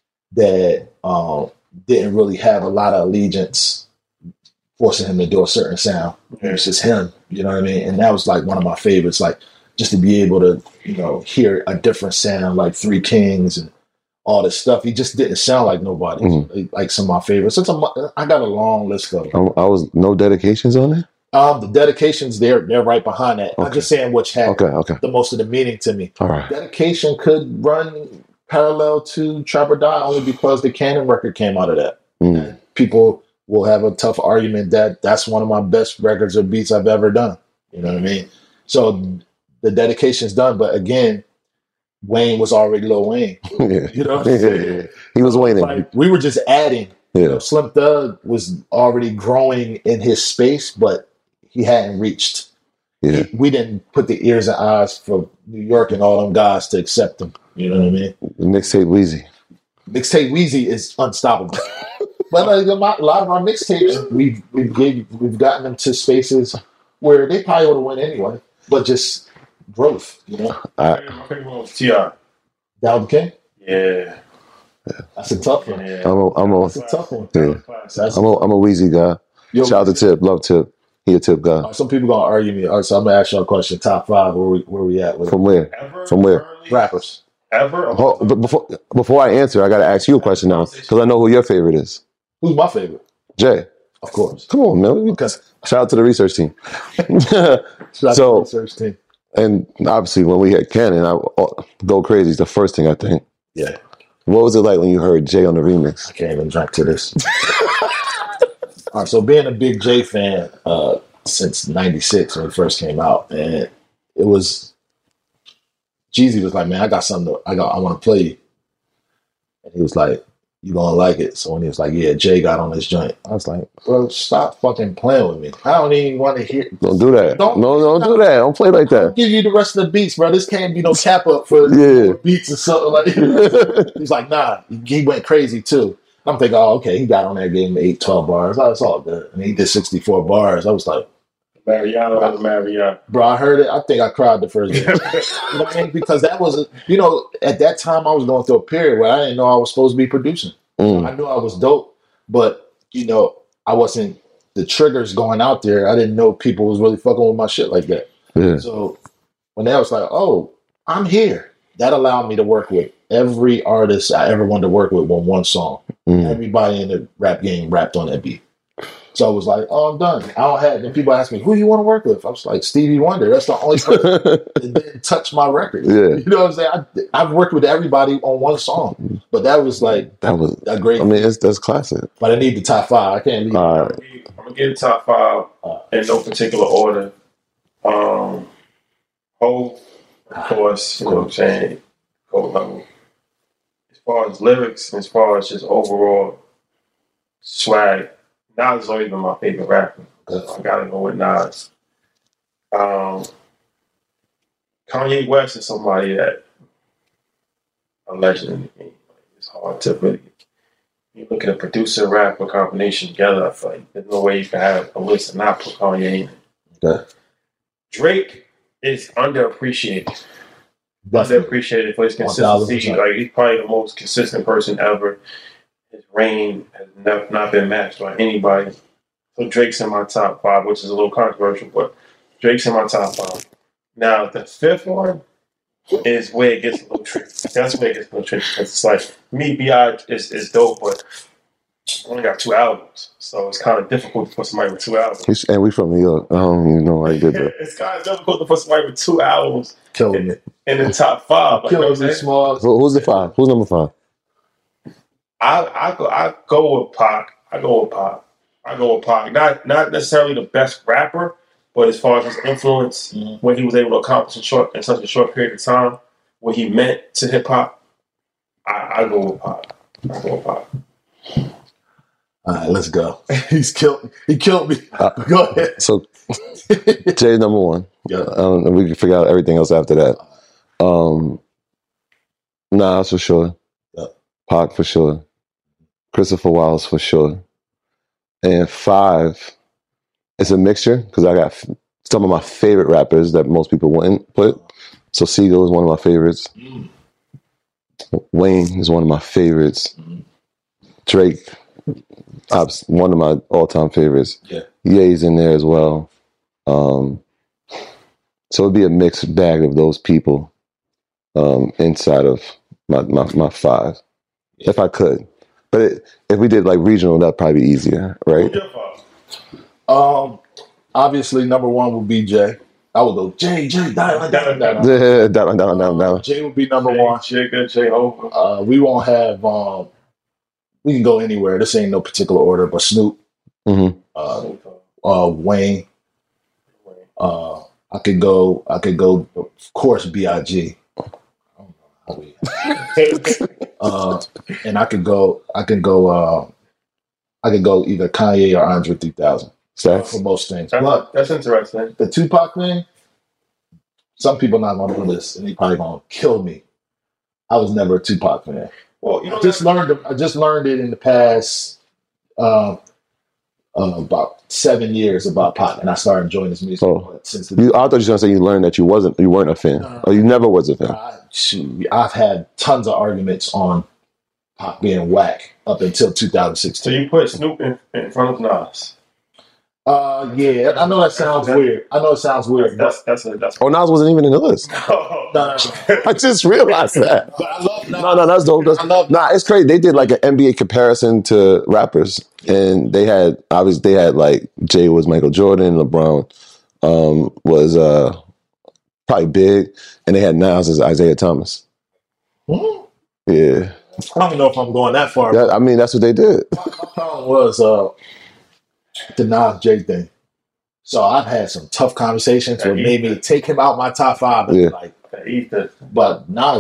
Speaker 1: that um, didn't really have a lot of allegiance, forcing him to do a certain sound. It was just him, you know what I mean? And that was like one of my favorites, like just to be able to, you know, hear a different sound, like Three Kings and all this stuff. He just didn't sound like nobody,
Speaker 4: Mhm.
Speaker 1: like, like some of my favorites. So some, I got a long list of them.
Speaker 4: I, I was no dedications on it.
Speaker 1: Um, the dedications, they're they're right behind that. I'm
Speaker 4: Okay.
Speaker 1: just saying which had
Speaker 4: Okay, okay,
Speaker 1: the most of the meaning to me.
Speaker 4: all right.
Speaker 1: Dedication could run parallel to Trap or Die only because the Cannon record came out of that.
Speaker 4: Mm.
Speaker 1: People will have a tough argument that that's one of my best records or beats I've ever done. You know what I mean? So the dedication's done, but again, Wayne was already Lil Wayne.
Speaker 4: Yeah.
Speaker 1: You know what I'm saying?
Speaker 4: Yeah. He was waiting.
Speaker 1: Like, we were just adding. You
Speaker 4: Yeah.
Speaker 1: know, Slim Thug was already growing in his space, but he hadn't reached.
Speaker 4: Yeah.
Speaker 1: he- we didn't put the ears and eyes for New York and all them guys to accept him. You know what I mean?
Speaker 4: The mixtape Weezy.
Speaker 1: Mixtape Weezy is unstoppable. But like, a lot a lot of our mixtapes, we've we've gave, we've gotten them to spaces where they probably would have went anyway, but just growth. You know,
Speaker 4: I,
Speaker 3: My favorite one was T I.
Speaker 1: Dalvin King.
Speaker 3: Yeah.
Speaker 1: That's a tough one.
Speaker 3: Yeah.
Speaker 4: I'm a, I'm a,
Speaker 1: That's a tough one.
Speaker 4: yeah.
Speaker 1: That's,
Speaker 4: I'm a, I'm a Weezy guy.
Speaker 1: Yo,
Speaker 4: Shout out to Tip. Love Tip. He a Tip guy.
Speaker 1: uh, some people gonna argue me. All right, so I'm gonna ask you a question. Top five. Where we where we at with
Speaker 4: From where?
Speaker 3: Ever,
Speaker 4: From where?
Speaker 3: currently,
Speaker 1: rappers?
Speaker 3: Ever?
Speaker 4: Oh, but before before I answer, I got to ask you a question now because I know who your favorite is.
Speaker 1: Who's my favorite?
Speaker 4: Jay.
Speaker 1: Of course.
Speaker 4: Come on, man.
Speaker 1: Because
Speaker 4: Shout out to the research team.
Speaker 1: so
Speaker 4: So-
Speaker 1: research team.
Speaker 4: And obviously, when we had Cannon, I oh, Go Crazy is the first thing I think.
Speaker 1: Yeah,
Speaker 4: What was it like when you heard Jay on the remix?
Speaker 1: I can't even drink to this. All right, so being a big J fan uh, since ninety-six when it first came out, and it was Jeezy was like, "Man, I got something. To, I got. I want to play you." And he was like, you gonna like it. So when he was like, yeah, Jay got on this joint, I was like, bro, stop fucking playing with me. I don't even want to hear.
Speaker 4: Don't do that.
Speaker 1: Don't,
Speaker 4: no, don't do that. Don't play like
Speaker 1: I'll
Speaker 4: that.
Speaker 1: give you the rest of the beats, bro. This can't be no cap up for
Speaker 4: Yeah.
Speaker 1: beats or something like that. He's like, nah, he went crazy too. I'm thinking, oh, okay, he got on that game eight, twelve bars. Oh, it's all good. And he did sixty-four bars. I was like,
Speaker 3: Mariano and Mariano.
Speaker 1: bro, I heard it. I think I cried the first day. You know what I mean? Because that was, you know, at that time I was going through a period where I didn't know I was supposed to be producing.
Speaker 4: Mm.
Speaker 1: I knew I was dope, but, you know, I wasn't, the triggers going out there, I didn't know people was really fucking with my shit like that.
Speaker 4: Yeah.
Speaker 1: So when that was like, oh, I'm here, that allowed me to work with every artist I ever wanted to work with on one song.
Speaker 4: Mm.
Speaker 1: Everybody in the rap game rapped on that beat. So I was like, oh, I'm done. I don't have, and people ask me, who do you want to work with? I was like, Stevie Wonder. That's the only person that didn't touch my record.
Speaker 4: Yeah.
Speaker 1: You know what I'm saying? I, I've worked with everybody on one song, but that was like
Speaker 4: That was
Speaker 1: a great.
Speaker 4: I mean, it's that's classic.
Speaker 1: But I need the top five. I can't leave.
Speaker 4: All
Speaker 3: I'm
Speaker 4: right.
Speaker 3: gonna give- I'm gonna give the top five in no particular order. Um, Hov, of course, you know what I'm saying, gold level. As far as lyrics, as far as just overall swag, Nas has always been my favorite rapper. So I gotta go with Nas. Um, Kanye West is somebody that a legend in the game. It's hard to really. You look at a producer rapper combination together. I feel like there's no way you can have a list and not put Kanye in it.
Speaker 1: Okay.
Speaker 3: Drake is underappreciated.
Speaker 1: Definitely.
Speaker 3: Underappreciated for his
Speaker 1: one thousand
Speaker 3: consistency.
Speaker 1: percent.
Speaker 3: Like he's probably the most consistent person ever. His reign has never not been matched by anybody. So Drake's in my top five, which is a little controversial, but Drake's in my top five. Now the fifth one is where it gets a little tricky. That's where it gets a little tricky. It's like me, B I is is dope, but I only got two albums, so it's kind of difficult for somebody with two albums.
Speaker 4: He's- And we from New York. I don't even know why you did that.
Speaker 3: It's kind of difficult for somebody with two albums
Speaker 1: Killing me.
Speaker 3: in the top five. Like, you know what I'm
Speaker 1: Killing me,
Speaker 3: saying?
Speaker 1: Smalls.
Speaker 4: Who- Who's the five? Who's number five?
Speaker 3: I I go I go with Pac. I go with Pac. I go with Pac. Not not necessarily the best rapper, but as far as his influence,
Speaker 1: Mhm.
Speaker 3: what he was able to accomplish in short in such a short period of time, what he meant to hip hop, I, I go with Pac. I go with Pac.
Speaker 1: All right, let's go. He's killed. He killed me.
Speaker 4: Uh,
Speaker 1: Go ahead.
Speaker 4: So Jay's number one.
Speaker 1: Yeah.
Speaker 4: Um, and we can figure out everything else after that. Um, Nas for sure.
Speaker 1: Yeah.
Speaker 4: Pac for sure. Christopher Wallace for sure. And five, it's a mixture because I got f- some of my favorite rappers that most people wouldn't put. So Seagull is one of my favorites.
Speaker 1: Mm.
Speaker 4: Wayne is one of my favorites.
Speaker 1: Mhm.
Speaker 4: Drake, tops one of my all-time favorites.
Speaker 1: Yeah.
Speaker 4: Ye's in there as well. Um, so it'd be a mixed bag of those people um, inside of my, my, my five,
Speaker 1: Yeah.
Speaker 4: if I could. But it, if we did like regional, that'd probably be easier, right?
Speaker 3: Who's your five?
Speaker 1: Um, obviously, number one would be Jay. I would go Jay, Jay, down, down, down.
Speaker 4: Yeah, down, down, down, down.
Speaker 1: Jay would be number
Speaker 3: Jay,
Speaker 1: one.
Speaker 3: Jigga, J Hope.
Speaker 1: Uh, we won't have. Um, we can go anywhere. This ain't no particular order, but Snoop,
Speaker 4: hmm
Speaker 1: uh, uh, Wayne. Uh, I could go. I could go. Of course, B I G. Uh, and I could go. I could go. Uh, I could go either Kanye or Andre three thousand
Speaker 4: Stacks.
Speaker 1: for most things.
Speaker 3: That's,
Speaker 1: But
Speaker 3: that's interesting.
Speaker 1: the Tupac thing, some people not on the list, and they probably gonna kill me. I was never a Tupac fan.
Speaker 3: Well, you know,
Speaker 1: I just learned. I just learned it in the past uh, uh, about seven years about Pac, and I started enjoying his music.
Speaker 4: Oh.
Speaker 1: But since the
Speaker 4: You, I thought you were gonna say you learned that you wasn't, you weren't a fan,
Speaker 1: No.
Speaker 4: or you never was a fan.
Speaker 1: I, shoot, I've had tons of arguments on Pac being whack up until two thousand
Speaker 3: so
Speaker 1: sixteen.
Speaker 3: you put Snoop in, in front of Nas.
Speaker 1: Uh, yeah, I know that sounds weird. I know it sounds weird, but
Speaker 3: That's that's a, that's.
Speaker 4: Oh, Nas wasn't even in the list.
Speaker 3: Oh,
Speaker 1: no, no, no.
Speaker 4: I just realized that.
Speaker 1: But I love
Speaker 4: No, no, that's dope. That's,
Speaker 1: I love
Speaker 4: nah, it's crazy. They did like an N B A comparison to rappers, and they had obviously they had like Jay was Michael Jordan, LeBron um, was uh, probably big, and they had Nas as Isaiah Thomas.
Speaker 1: Hmm?
Speaker 4: Yeah,
Speaker 1: I don't even know if I'm going that far.
Speaker 4: that, I mean that's what they did.
Speaker 1: My problem was uh, the Nas J thing. So I've had some tough conversations where made me take him out my top five. And
Speaker 4: Yeah.
Speaker 1: like,
Speaker 3: the ether.
Speaker 1: but Nas is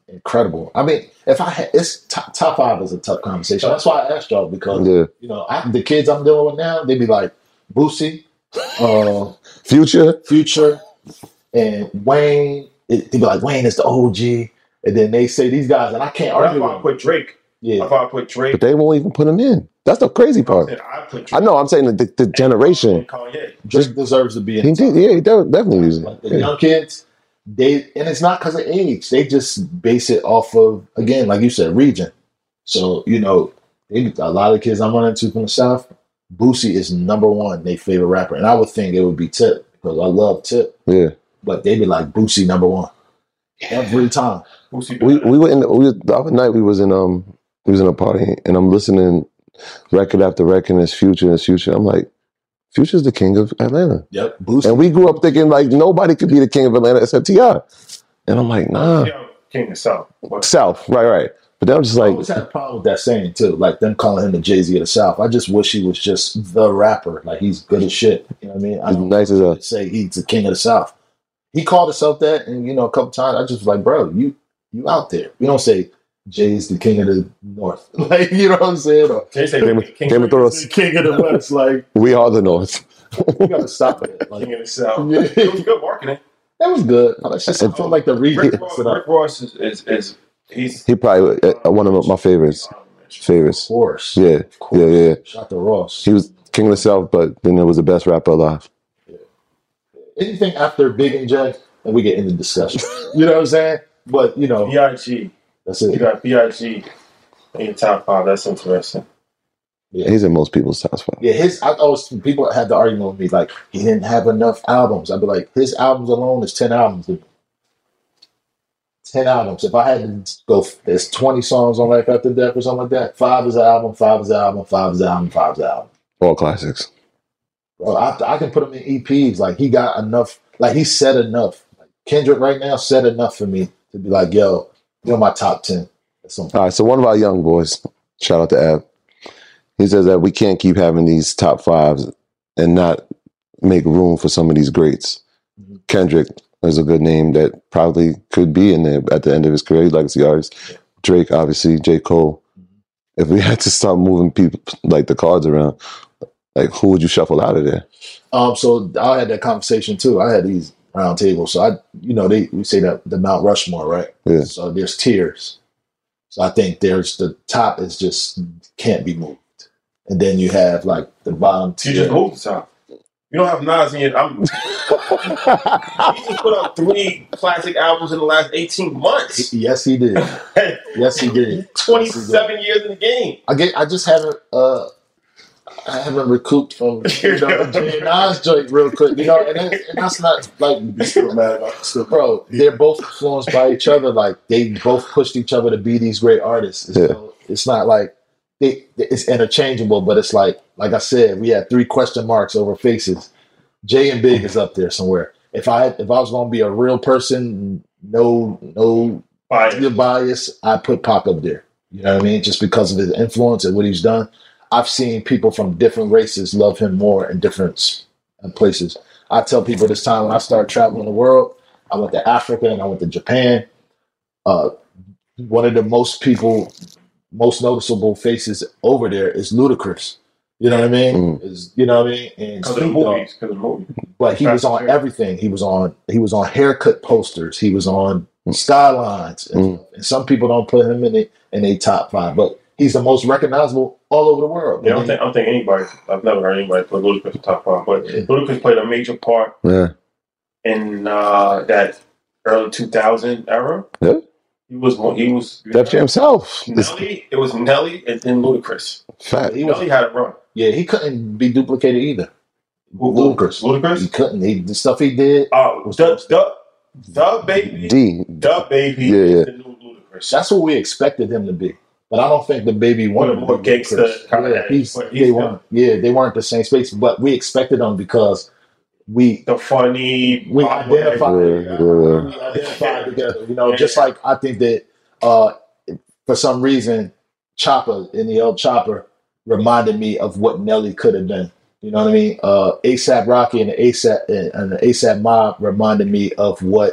Speaker 1: incredible. I mean, if I had it's top, top five is a tough conversation. That's why I asked y'all because
Speaker 4: Yeah.
Speaker 1: you know I, the kids I'm dealing with now, they be like Boosie, uh,
Speaker 4: Future.
Speaker 1: Future, and Wayne. It, they be like Wayne is the O G, and then they say these guys, and I can't
Speaker 3: That's
Speaker 1: argue
Speaker 3: why
Speaker 1: with
Speaker 3: I
Speaker 1: them.
Speaker 3: put Drake.
Speaker 1: Yeah,
Speaker 3: That's why I put Drake.
Speaker 4: But they won't even put him in. That's the crazy part.
Speaker 3: I put Drake.
Speaker 4: I know. I'm saying the, the generation.
Speaker 3: And Kanye.
Speaker 1: Drake deserves to be in.
Speaker 4: He
Speaker 1: the top.
Speaker 4: did. Yeah, he de- definitely is.
Speaker 1: Like the
Speaker 4: Yeah.
Speaker 1: young kids, they and it's not because of age. They just base it off of again, like you said, region. So you know, they, a lot of kids I'm running into from the South, Boosie is number one, their favorite rapper, and I would think it would be Tip because I love Tip,
Speaker 4: Yeah.
Speaker 1: but they be like Boosie number one every time.
Speaker 3: Boosie
Speaker 4: We
Speaker 3: Badass.
Speaker 4: we were in we was, the other night we was in um we was in a party and I'm listening record after record and it's Future and it's Future. I'm like, Future's the king of Atlanta.
Speaker 1: Yep, Boosie.
Speaker 4: And we grew up thinking like nobody could be the king of Atlanta except T I. And I'm like, nah.
Speaker 3: Yeah, King of South. But
Speaker 4: South, right, right. But then I'm just
Speaker 1: I
Speaker 4: like,
Speaker 1: always had a problem with that saying too, like them calling him the Jay Z of the South. I just wish he was just the rapper, like he's good as shit. You know what I mean? I
Speaker 4: he's
Speaker 1: don't
Speaker 4: nice as a
Speaker 1: say he's the king of the South. He called himself that, and you know, a couple times I just was like, bro, you you out there. We don't say Jay's the king of the North, like you know what I'm saying? Or
Speaker 3: Jay said
Speaker 4: Game of-
Speaker 3: King
Speaker 4: Game of Thrones.
Speaker 1: the king of the West. Like
Speaker 4: we are the North.
Speaker 1: we gotta stop it. Like
Speaker 3: King of the South.
Speaker 1: Yeah.
Speaker 3: It was good marketing.
Speaker 1: that was good. I just I felt like the region.
Speaker 3: Rick Ross, Rick Ross is, is, is he's
Speaker 4: He probably uh, one of my favorites.
Speaker 1: Of
Speaker 4: Favorites.
Speaker 1: course.
Speaker 4: Yeah,
Speaker 1: Of course.
Speaker 4: yeah, yeah.
Speaker 1: Shout out to Ross.
Speaker 4: He was king of the South, but then it was the best rapper alive.
Speaker 1: Anything after Big and Jay, and we get into discussion. You know what I'm saying? But you know,
Speaker 3: B I G.
Speaker 1: that's
Speaker 3: You
Speaker 1: it.
Speaker 3: got B I G in your top five. That's interesting.
Speaker 4: He's in most people's top five.
Speaker 1: Yeah, his I always people had the argument with me like he didn't have enough albums. I'd be like, his albums alone is ten albums. Ten albums. If I had to go, there's twenty songs on Life After Death or something like that. Five is an album. Five is an album. Five is an album. Five is an album.
Speaker 4: All classics.
Speaker 1: Bro, I, I can put him in E Ps. Like he got enough. Like he said enough. Like Kendrick right now said enough for me to be like, yo, you're my top ten. Or something.
Speaker 4: All right, so one of our young boys, shout out to Ab, he says that we can't keep having these top fives and not make room for some of these greats.
Speaker 1: Mm-hmm.
Speaker 4: Kendrick is a good name that probably could be in there at the end of his career, legacy artist.
Speaker 1: Yeah.
Speaker 4: Drake, obviously, J. Cole.
Speaker 1: Mm-hmm.
Speaker 4: If we had to start moving people like the cards around, like who would you shuffle out of there?
Speaker 1: Um, so I had that conversation too. I had these round tables. So I, you know, they we say that the Mount Rushmore, right?
Speaker 4: Yeah.
Speaker 1: So there's tiers. So I think there's the top is just can't be moved, and then you have like the bottom
Speaker 3: You
Speaker 1: tier.
Speaker 3: just moved the top. You don't have Nas in your. I'm. He just put out three classic albums in the last eighteen months.
Speaker 1: Yes, he did. Yes, he did.
Speaker 3: Twenty-seven years in the game.
Speaker 1: I get. I just haven't. Uh, I haven't recouped from you know, the Jay and Nas joint real quick. You know, and, that, and that's not like
Speaker 3: You still mad about it? Still,
Speaker 1: bro. They're both influenced by each other. Like they both pushed each other to be these great artists.
Speaker 4: Yeah.
Speaker 1: So it's not like they, it's interchangeable, but it's like like I said, we had three question marks over faces. Jay and Big is up there somewhere. If I if I was gonna be a real person, no no
Speaker 3: Fire.
Speaker 1: bias, I put Pac up there. You know what I mean? Just because of his influence and what he's done. I've seen people from different races love him more in different places. I tell people this time when I started traveling the world, I went to Africa and I went to Japan. Uh, one of the most people, most noticeable faces over there is Ludacris. You know what I mean?
Speaker 4: Mm.
Speaker 1: Is you know what I mean? And
Speaker 3: Because of the
Speaker 1: Snoop Dogg.
Speaker 3: movies. Because of the movies.
Speaker 1: But he was on everything. He was on he was on haircut posters. He was on skylines. And,
Speaker 4: Mm.
Speaker 1: and some people don't put him in a, in a top five, but he's the most recognizable all over the world.
Speaker 3: Yeah, I don't think I don't think anybody. I've never heard anybody put Ludacris in top five, but
Speaker 1: Yeah.
Speaker 3: Ludacris played a major part
Speaker 4: Yeah.
Speaker 3: in uh, that early two thousand era.
Speaker 4: Yeah.
Speaker 3: He was one. He was
Speaker 4: Def Jam himself. It's
Speaker 3: Nelly. It was Nelly and then Ludacris.
Speaker 4: fat.
Speaker 1: He was,
Speaker 3: Nelly had a run.
Speaker 1: yeah, he couldn't be duplicated either.
Speaker 3: Who-
Speaker 1: Ludacris. He
Speaker 3: Ludacris.
Speaker 1: couldn't. He, the stuff he did,
Speaker 3: Uh, the, the the baby.
Speaker 4: D.
Speaker 3: The baby.
Speaker 4: Yeah, yeah.
Speaker 3: Is the new Ludacris.
Speaker 1: that's what we expected him to be. But I don't think the baby wanted
Speaker 3: More
Speaker 1: to be
Speaker 3: gangsta
Speaker 1: Ludacris.
Speaker 3: kinda
Speaker 1: Yeah,
Speaker 3: head,
Speaker 1: he's,
Speaker 3: but
Speaker 1: they
Speaker 3: he's
Speaker 1: weren't, yeah, they weren't the same space. But we expected them because we
Speaker 3: the funny.
Speaker 1: we
Speaker 3: pop
Speaker 1: identify,
Speaker 3: whatever.
Speaker 4: Yeah, yeah.
Speaker 1: we identify together. You know, just like I think that uh, for some reason, Chopper in the El Chopper reminded me of what Nelly could have been. You know what I mean? Uh, ASAP Rocky and the ASAP and the ASAP Mob reminded me of what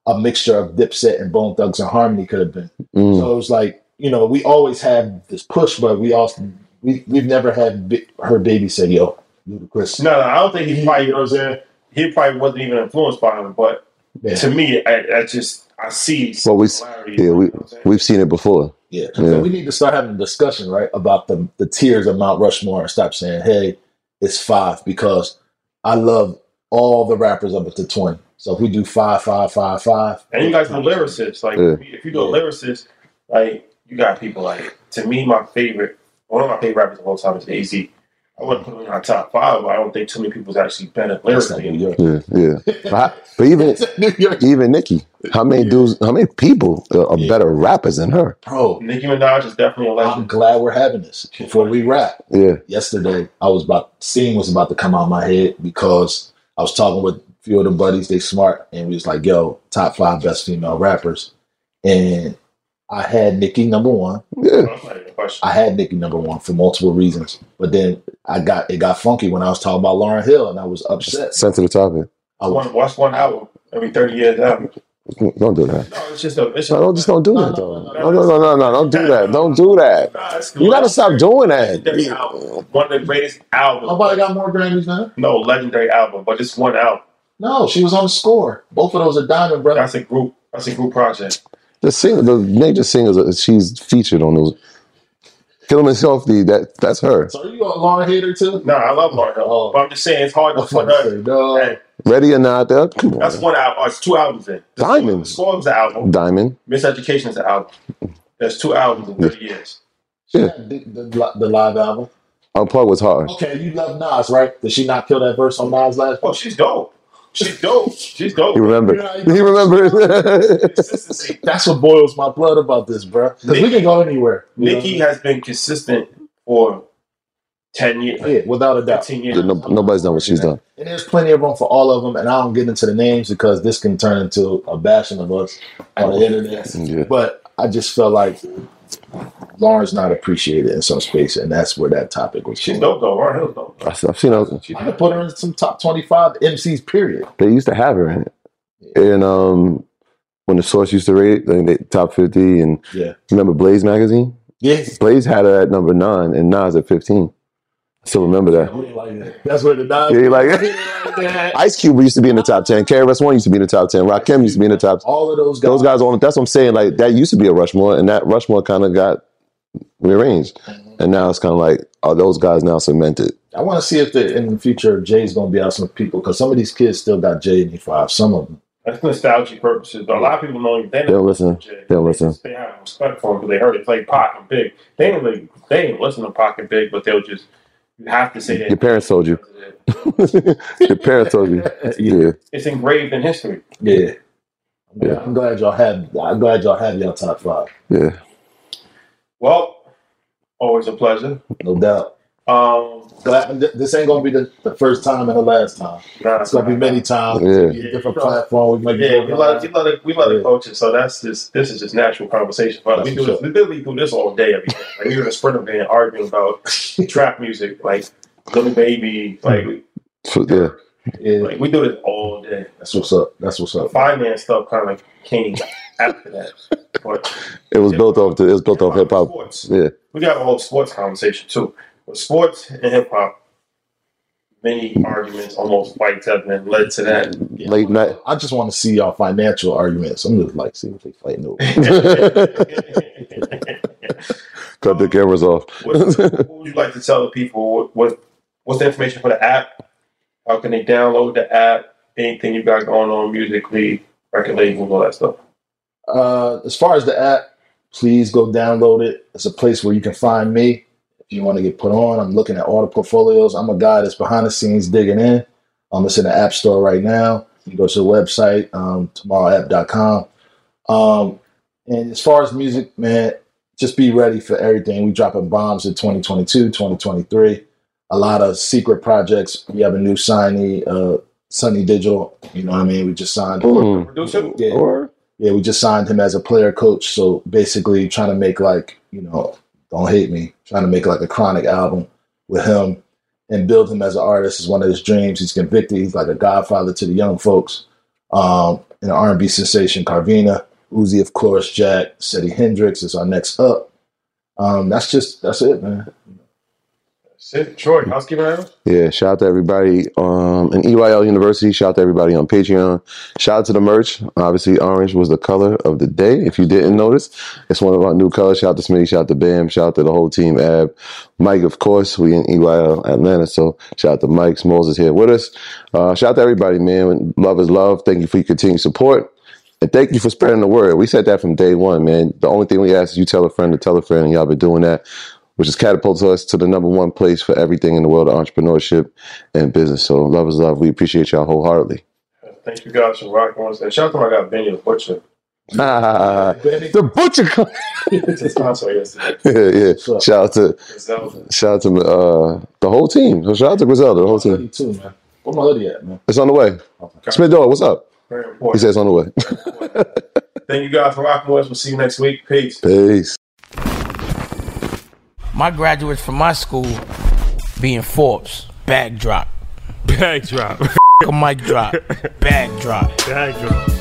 Speaker 1: a mixture of Dipset and Bone Thugs and Harmony could have been.
Speaker 4: Mm.
Speaker 1: So it was like, you know, we always have this push, but we also we we've never had bi- her baby say, "Yo, Ludacris."
Speaker 3: No, no, I don't think he probably.
Speaker 1: You know what I'm saying?
Speaker 3: He probably wasn't even influenced by him, but
Speaker 1: Yeah.
Speaker 3: to me, I, I just I see.
Speaker 4: Well, we
Speaker 3: similarities,
Speaker 4: yeah we
Speaker 3: you know what I'm saying?
Speaker 4: we've seen it before.
Speaker 1: Yeah.
Speaker 4: Yeah.
Speaker 1: So we need to start having a discussion, right, about the the tiers of Mount Rushmore and stop saying, "Hey, it's five," because I love all the rappers up to twenty. So if we do five, five, five, five,
Speaker 3: And you guys do lyricists. Like,
Speaker 4: Yeah.
Speaker 3: if you do a lyricist, like, you got people like, to me, my favorite, one of my favorite rappers of all time is A Z. I wouldn't put him in my top five, but I don't think too many people's actually better
Speaker 1: That's not
Speaker 3: lyrically.
Speaker 1: New York.
Speaker 4: Yeah, yeah. But, I- but even
Speaker 1: New York,
Speaker 4: even Nicki, how many dudes, how many people are, are
Speaker 1: Yeah.
Speaker 4: better rappers than her?
Speaker 1: bro.
Speaker 3: Nicki Minaj is definitely a
Speaker 1: I'm
Speaker 3: legend.
Speaker 1: glad we're having this before we wrap.
Speaker 4: Yeah,
Speaker 1: Yesterday, I was about scene was about to come out of my head because I was talking with a few of the buddies. They smart, and we was like, "Yo, top five best female rappers," and I had Nicki number one.
Speaker 4: yeah.
Speaker 3: That's not even a question.
Speaker 1: I had Nicki number one for multiple reasons, but then I got it got funky when I was talking about Lauryn Hill, and I was upset.
Speaker 4: Sensitive topic.
Speaker 1: I was,
Speaker 3: One, watch one album every thirty years album.
Speaker 4: Don't do that.
Speaker 3: No, it's just a. It's
Speaker 4: No,
Speaker 3: a
Speaker 4: don't just don't do
Speaker 1: No,
Speaker 4: that
Speaker 1: no,
Speaker 4: though.
Speaker 1: no,
Speaker 4: No, no, no, no, no. Don't do that. Don't do that.
Speaker 3: Nah, it's
Speaker 4: You gotta stop doing that.
Speaker 3: Legendary album. One of the greatest albums.
Speaker 1: nobody got more Grammys than her.
Speaker 3: No, legendary album, but it's one album.
Speaker 1: No, she was on the score. Both of those are diamond, brother.
Speaker 3: That's a group. That's a group project.
Speaker 4: The singer, the major singers, uh, she's featured on those. Kill 'Em and Softly, that that's her.
Speaker 1: So are you a Lauryn hater too?
Speaker 3: No, I love Lauryn Hill,
Speaker 1: Oh.
Speaker 3: but I'm just saying it's hard to
Speaker 1: I'm
Speaker 3: put
Speaker 1: gonna
Speaker 3: her.
Speaker 1: say, no.
Speaker 3: Hey,
Speaker 4: Ready or Not, that come
Speaker 3: that's
Speaker 4: on.
Speaker 3: one album. Oh, it's two albums in. The
Speaker 4: Diamonds.
Speaker 3: Score, the Score is the album.
Speaker 4: Diamond.
Speaker 3: Miseducation is the album. There's two albums in thirty years.
Speaker 4: Yeah.
Speaker 1: The, the, the live album.
Speaker 4: Unplugged was hard.
Speaker 1: Okay, you love Nas, right? Did she not kill that verse on Nas last?
Speaker 3: Oh, she's dope. She's dope. She's dope.
Speaker 4: You remember?
Speaker 1: Yeah,
Speaker 4: You remember?
Speaker 3: Consistency.
Speaker 1: That's what boils my blood about this, bro. Because we can go anywhere. you know?
Speaker 3: Nicki has been consistent for ten years,
Speaker 1: Yeah, without a doubt.
Speaker 3: fifteen years.
Speaker 4: Yeah, no, nobody's done what she's done.
Speaker 1: And there's plenty of room for all of them, and I don't get into the names because this can turn into a bashing of us on the internet.
Speaker 4: Yeah.
Speaker 1: But I just felt like Lauren's not appreciated in some space, and that's where that topic was.
Speaker 3: She's
Speaker 1: going.
Speaker 3: dope though. Lauryn Hill's dope.
Speaker 4: I- I've seen her.
Speaker 1: I could put her in some top twenty-five M Cs, period.
Speaker 4: They used to have her in it. And um, when the Source used to rate it, like, they top fifty, and
Speaker 1: Yeah.
Speaker 4: remember Blaze magazine?
Speaker 1: Yes.
Speaker 4: Blaze had her at number nine and Nas at fifteen. I still remember that.
Speaker 1: That's where the Nas.
Speaker 4: Yeah, you like it? Ice Cube used to be in the top ten. K R S One used to be in the top ten. Rakim used to be in the top ten.
Speaker 1: All of those guys.
Speaker 4: Those guys on. That's what I'm saying. Like that used to be a Rushmore, and that Rushmore kind of got rearranged, and now it's kind of like, are those guys now cemented?
Speaker 1: I want to see if the, in the future Jay's going to be out some people because some of these kids still got J eighty-five. Some of them.
Speaker 3: That's nostalgia purposes. But a lot of people don't even they
Speaker 4: They don't listen.
Speaker 3: Jay.
Speaker 4: They don't listen.
Speaker 3: They have respect for him because they heard it. It's like Pac and Big. They ain't really, they ain't listen to Pac and Big, but they'll just you have to say that.
Speaker 4: Your parents told you. Your parents told you. Yeah.
Speaker 3: It's engraved in history.
Speaker 1: Yeah.
Speaker 4: Yeah.
Speaker 1: I'm glad y'all have. I'm glad y'all have y'all top five.
Speaker 4: Yeah.
Speaker 3: Well, always a pleasure.
Speaker 1: No doubt.
Speaker 3: Um,
Speaker 1: Glad, th- this ain't gonna be the, the first time and the last time.
Speaker 3: nah,
Speaker 1: It's gonna be many times.
Speaker 4: Yeah.
Speaker 1: It'll be a different platform. We might be
Speaker 3: Yeah, we love, we love, the, we love
Speaker 1: Yeah.
Speaker 3: the coaches, so that's just this is just natural conversation. But
Speaker 1: That's
Speaker 3: we
Speaker 1: for
Speaker 3: do this,
Speaker 1: sure.
Speaker 3: we literally do this all day, every day. Like we were in a sprinter van arguing about trap music, like Little Baby, like we,
Speaker 4: So, yeah.
Speaker 1: Yeah,
Speaker 3: like we do this all day.
Speaker 1: that's what's up. That's what's
Speaker 3: The
Speaker 1: up.
Speaker 3: finance stuff kind of came after that, but
Speaker 4: It was built off. The, it was built off hip hop.
Speaker 3: Sports.
Speaker 4: Yeah.
Speaker 3: We got a whole sports conversation too. With sports and hip hop, many arguments, almost fights have been led to that.
Speaker 1: Yeah.
Speaker 4: Late night.
Speaker 1: I just want to see y'all financial arguments. I'm just like, see what they fighting over.
Speaker 4: Cut the cameras off.
Speaker 3: what, what would you like to tell the people? What, what what's the information for the app? How can they download the app? Anything you got going on musically, record labels, all that stuff.
Speaker 1: Uh, as far as the app, please go download it. It's a place where you can find me. If you want to get put on, I'm looking at all the portfolios. I'm a guy that's behind the scenes digging in. Um, it's in the App Store right now. You can go to the website, um, tomorrow app dot com. Um, and as far as music, man, just be ready for everything. We dropping bombs in twenty twenty-two, twenty twenty-three. A lot of secret projects. We have a new signee, uh, Sunny Digital. You know what I mean? We just signed him.
Speaker 4: Mm.
Speaker 3: Producer?
Speaker 1: Yeah.
Speaker 4: Or
Speaker 1: Yeah, we just signed him as a player coach. So basically trying to make like, you know, don't hate me, trying to make like a Chronic album with him and build him as an artist is one of his dreams. He's convicted. He's like a godfather to the young folks. Um, and R and B sensation Carvina. Uzi, of course, Jack, Seti Hendrix is our next up. Um, that's just, that's it, man.
Speaker 3: That's it. Troy, housekeeping items?
Speaker 4: Yeah, shout out to everybody um, in E Y L University. Shout out to everybody on Patreon. Shout out to the merch. Obviously, orange was the color of the day. If you didn't notice, it's one of our new colors. Shout out to Smitty. Shout out to Bam. Shout out to the whole team. Ab, Mike, of course. We in E Y L Atlanta, so shout out to Mike. Smalls is here with us. Uh, shout out to everybody, man. Love is love. Thank you for your continued support. And thank you for spreading the word. We said that from day one, man. The only thing we ask is you tell a friend to tell a friend, and y'all been doing that, which has catapulted us to the number one place for everything in the world of entrepreneurship and business. So love is love. We appreciate y'all wholeheartedly.
Speaker 3: Thank you guys for rocking with us. Shout out to my guy Benny the Butcher.
Speaker 4: Ah, the Butcher.
Speaker 3: It's a sponsor yesterday.
Speaker 4: yeah, yeah. Shout out to
Speaker 3: Griselda.
Speaker 4: shout out to uh, the whole team. So shout out to Griselda, the whole team.
Speaker 1: Hoodie too, man. Where my hoodie at, man?
Speaker 4: It's on the way.
Speaker 1: Okay.
Speaker 4: Smith Dog, what's up?
Speaker 3: Very
Speaker 4: He
Speaker 3: important.
Speaker 4: says it's on the way.
Speaker 3: Thank you guys for rocking with us. We'll see you next week. Peace.
Speaker 4: Peace.
Speaker 2: My graduates from my school being Forbes, bag drop.
Speaker 5: Bag drop.
Speaker 2: A mic drop, bag drop.
Speaker 5: Bag drop.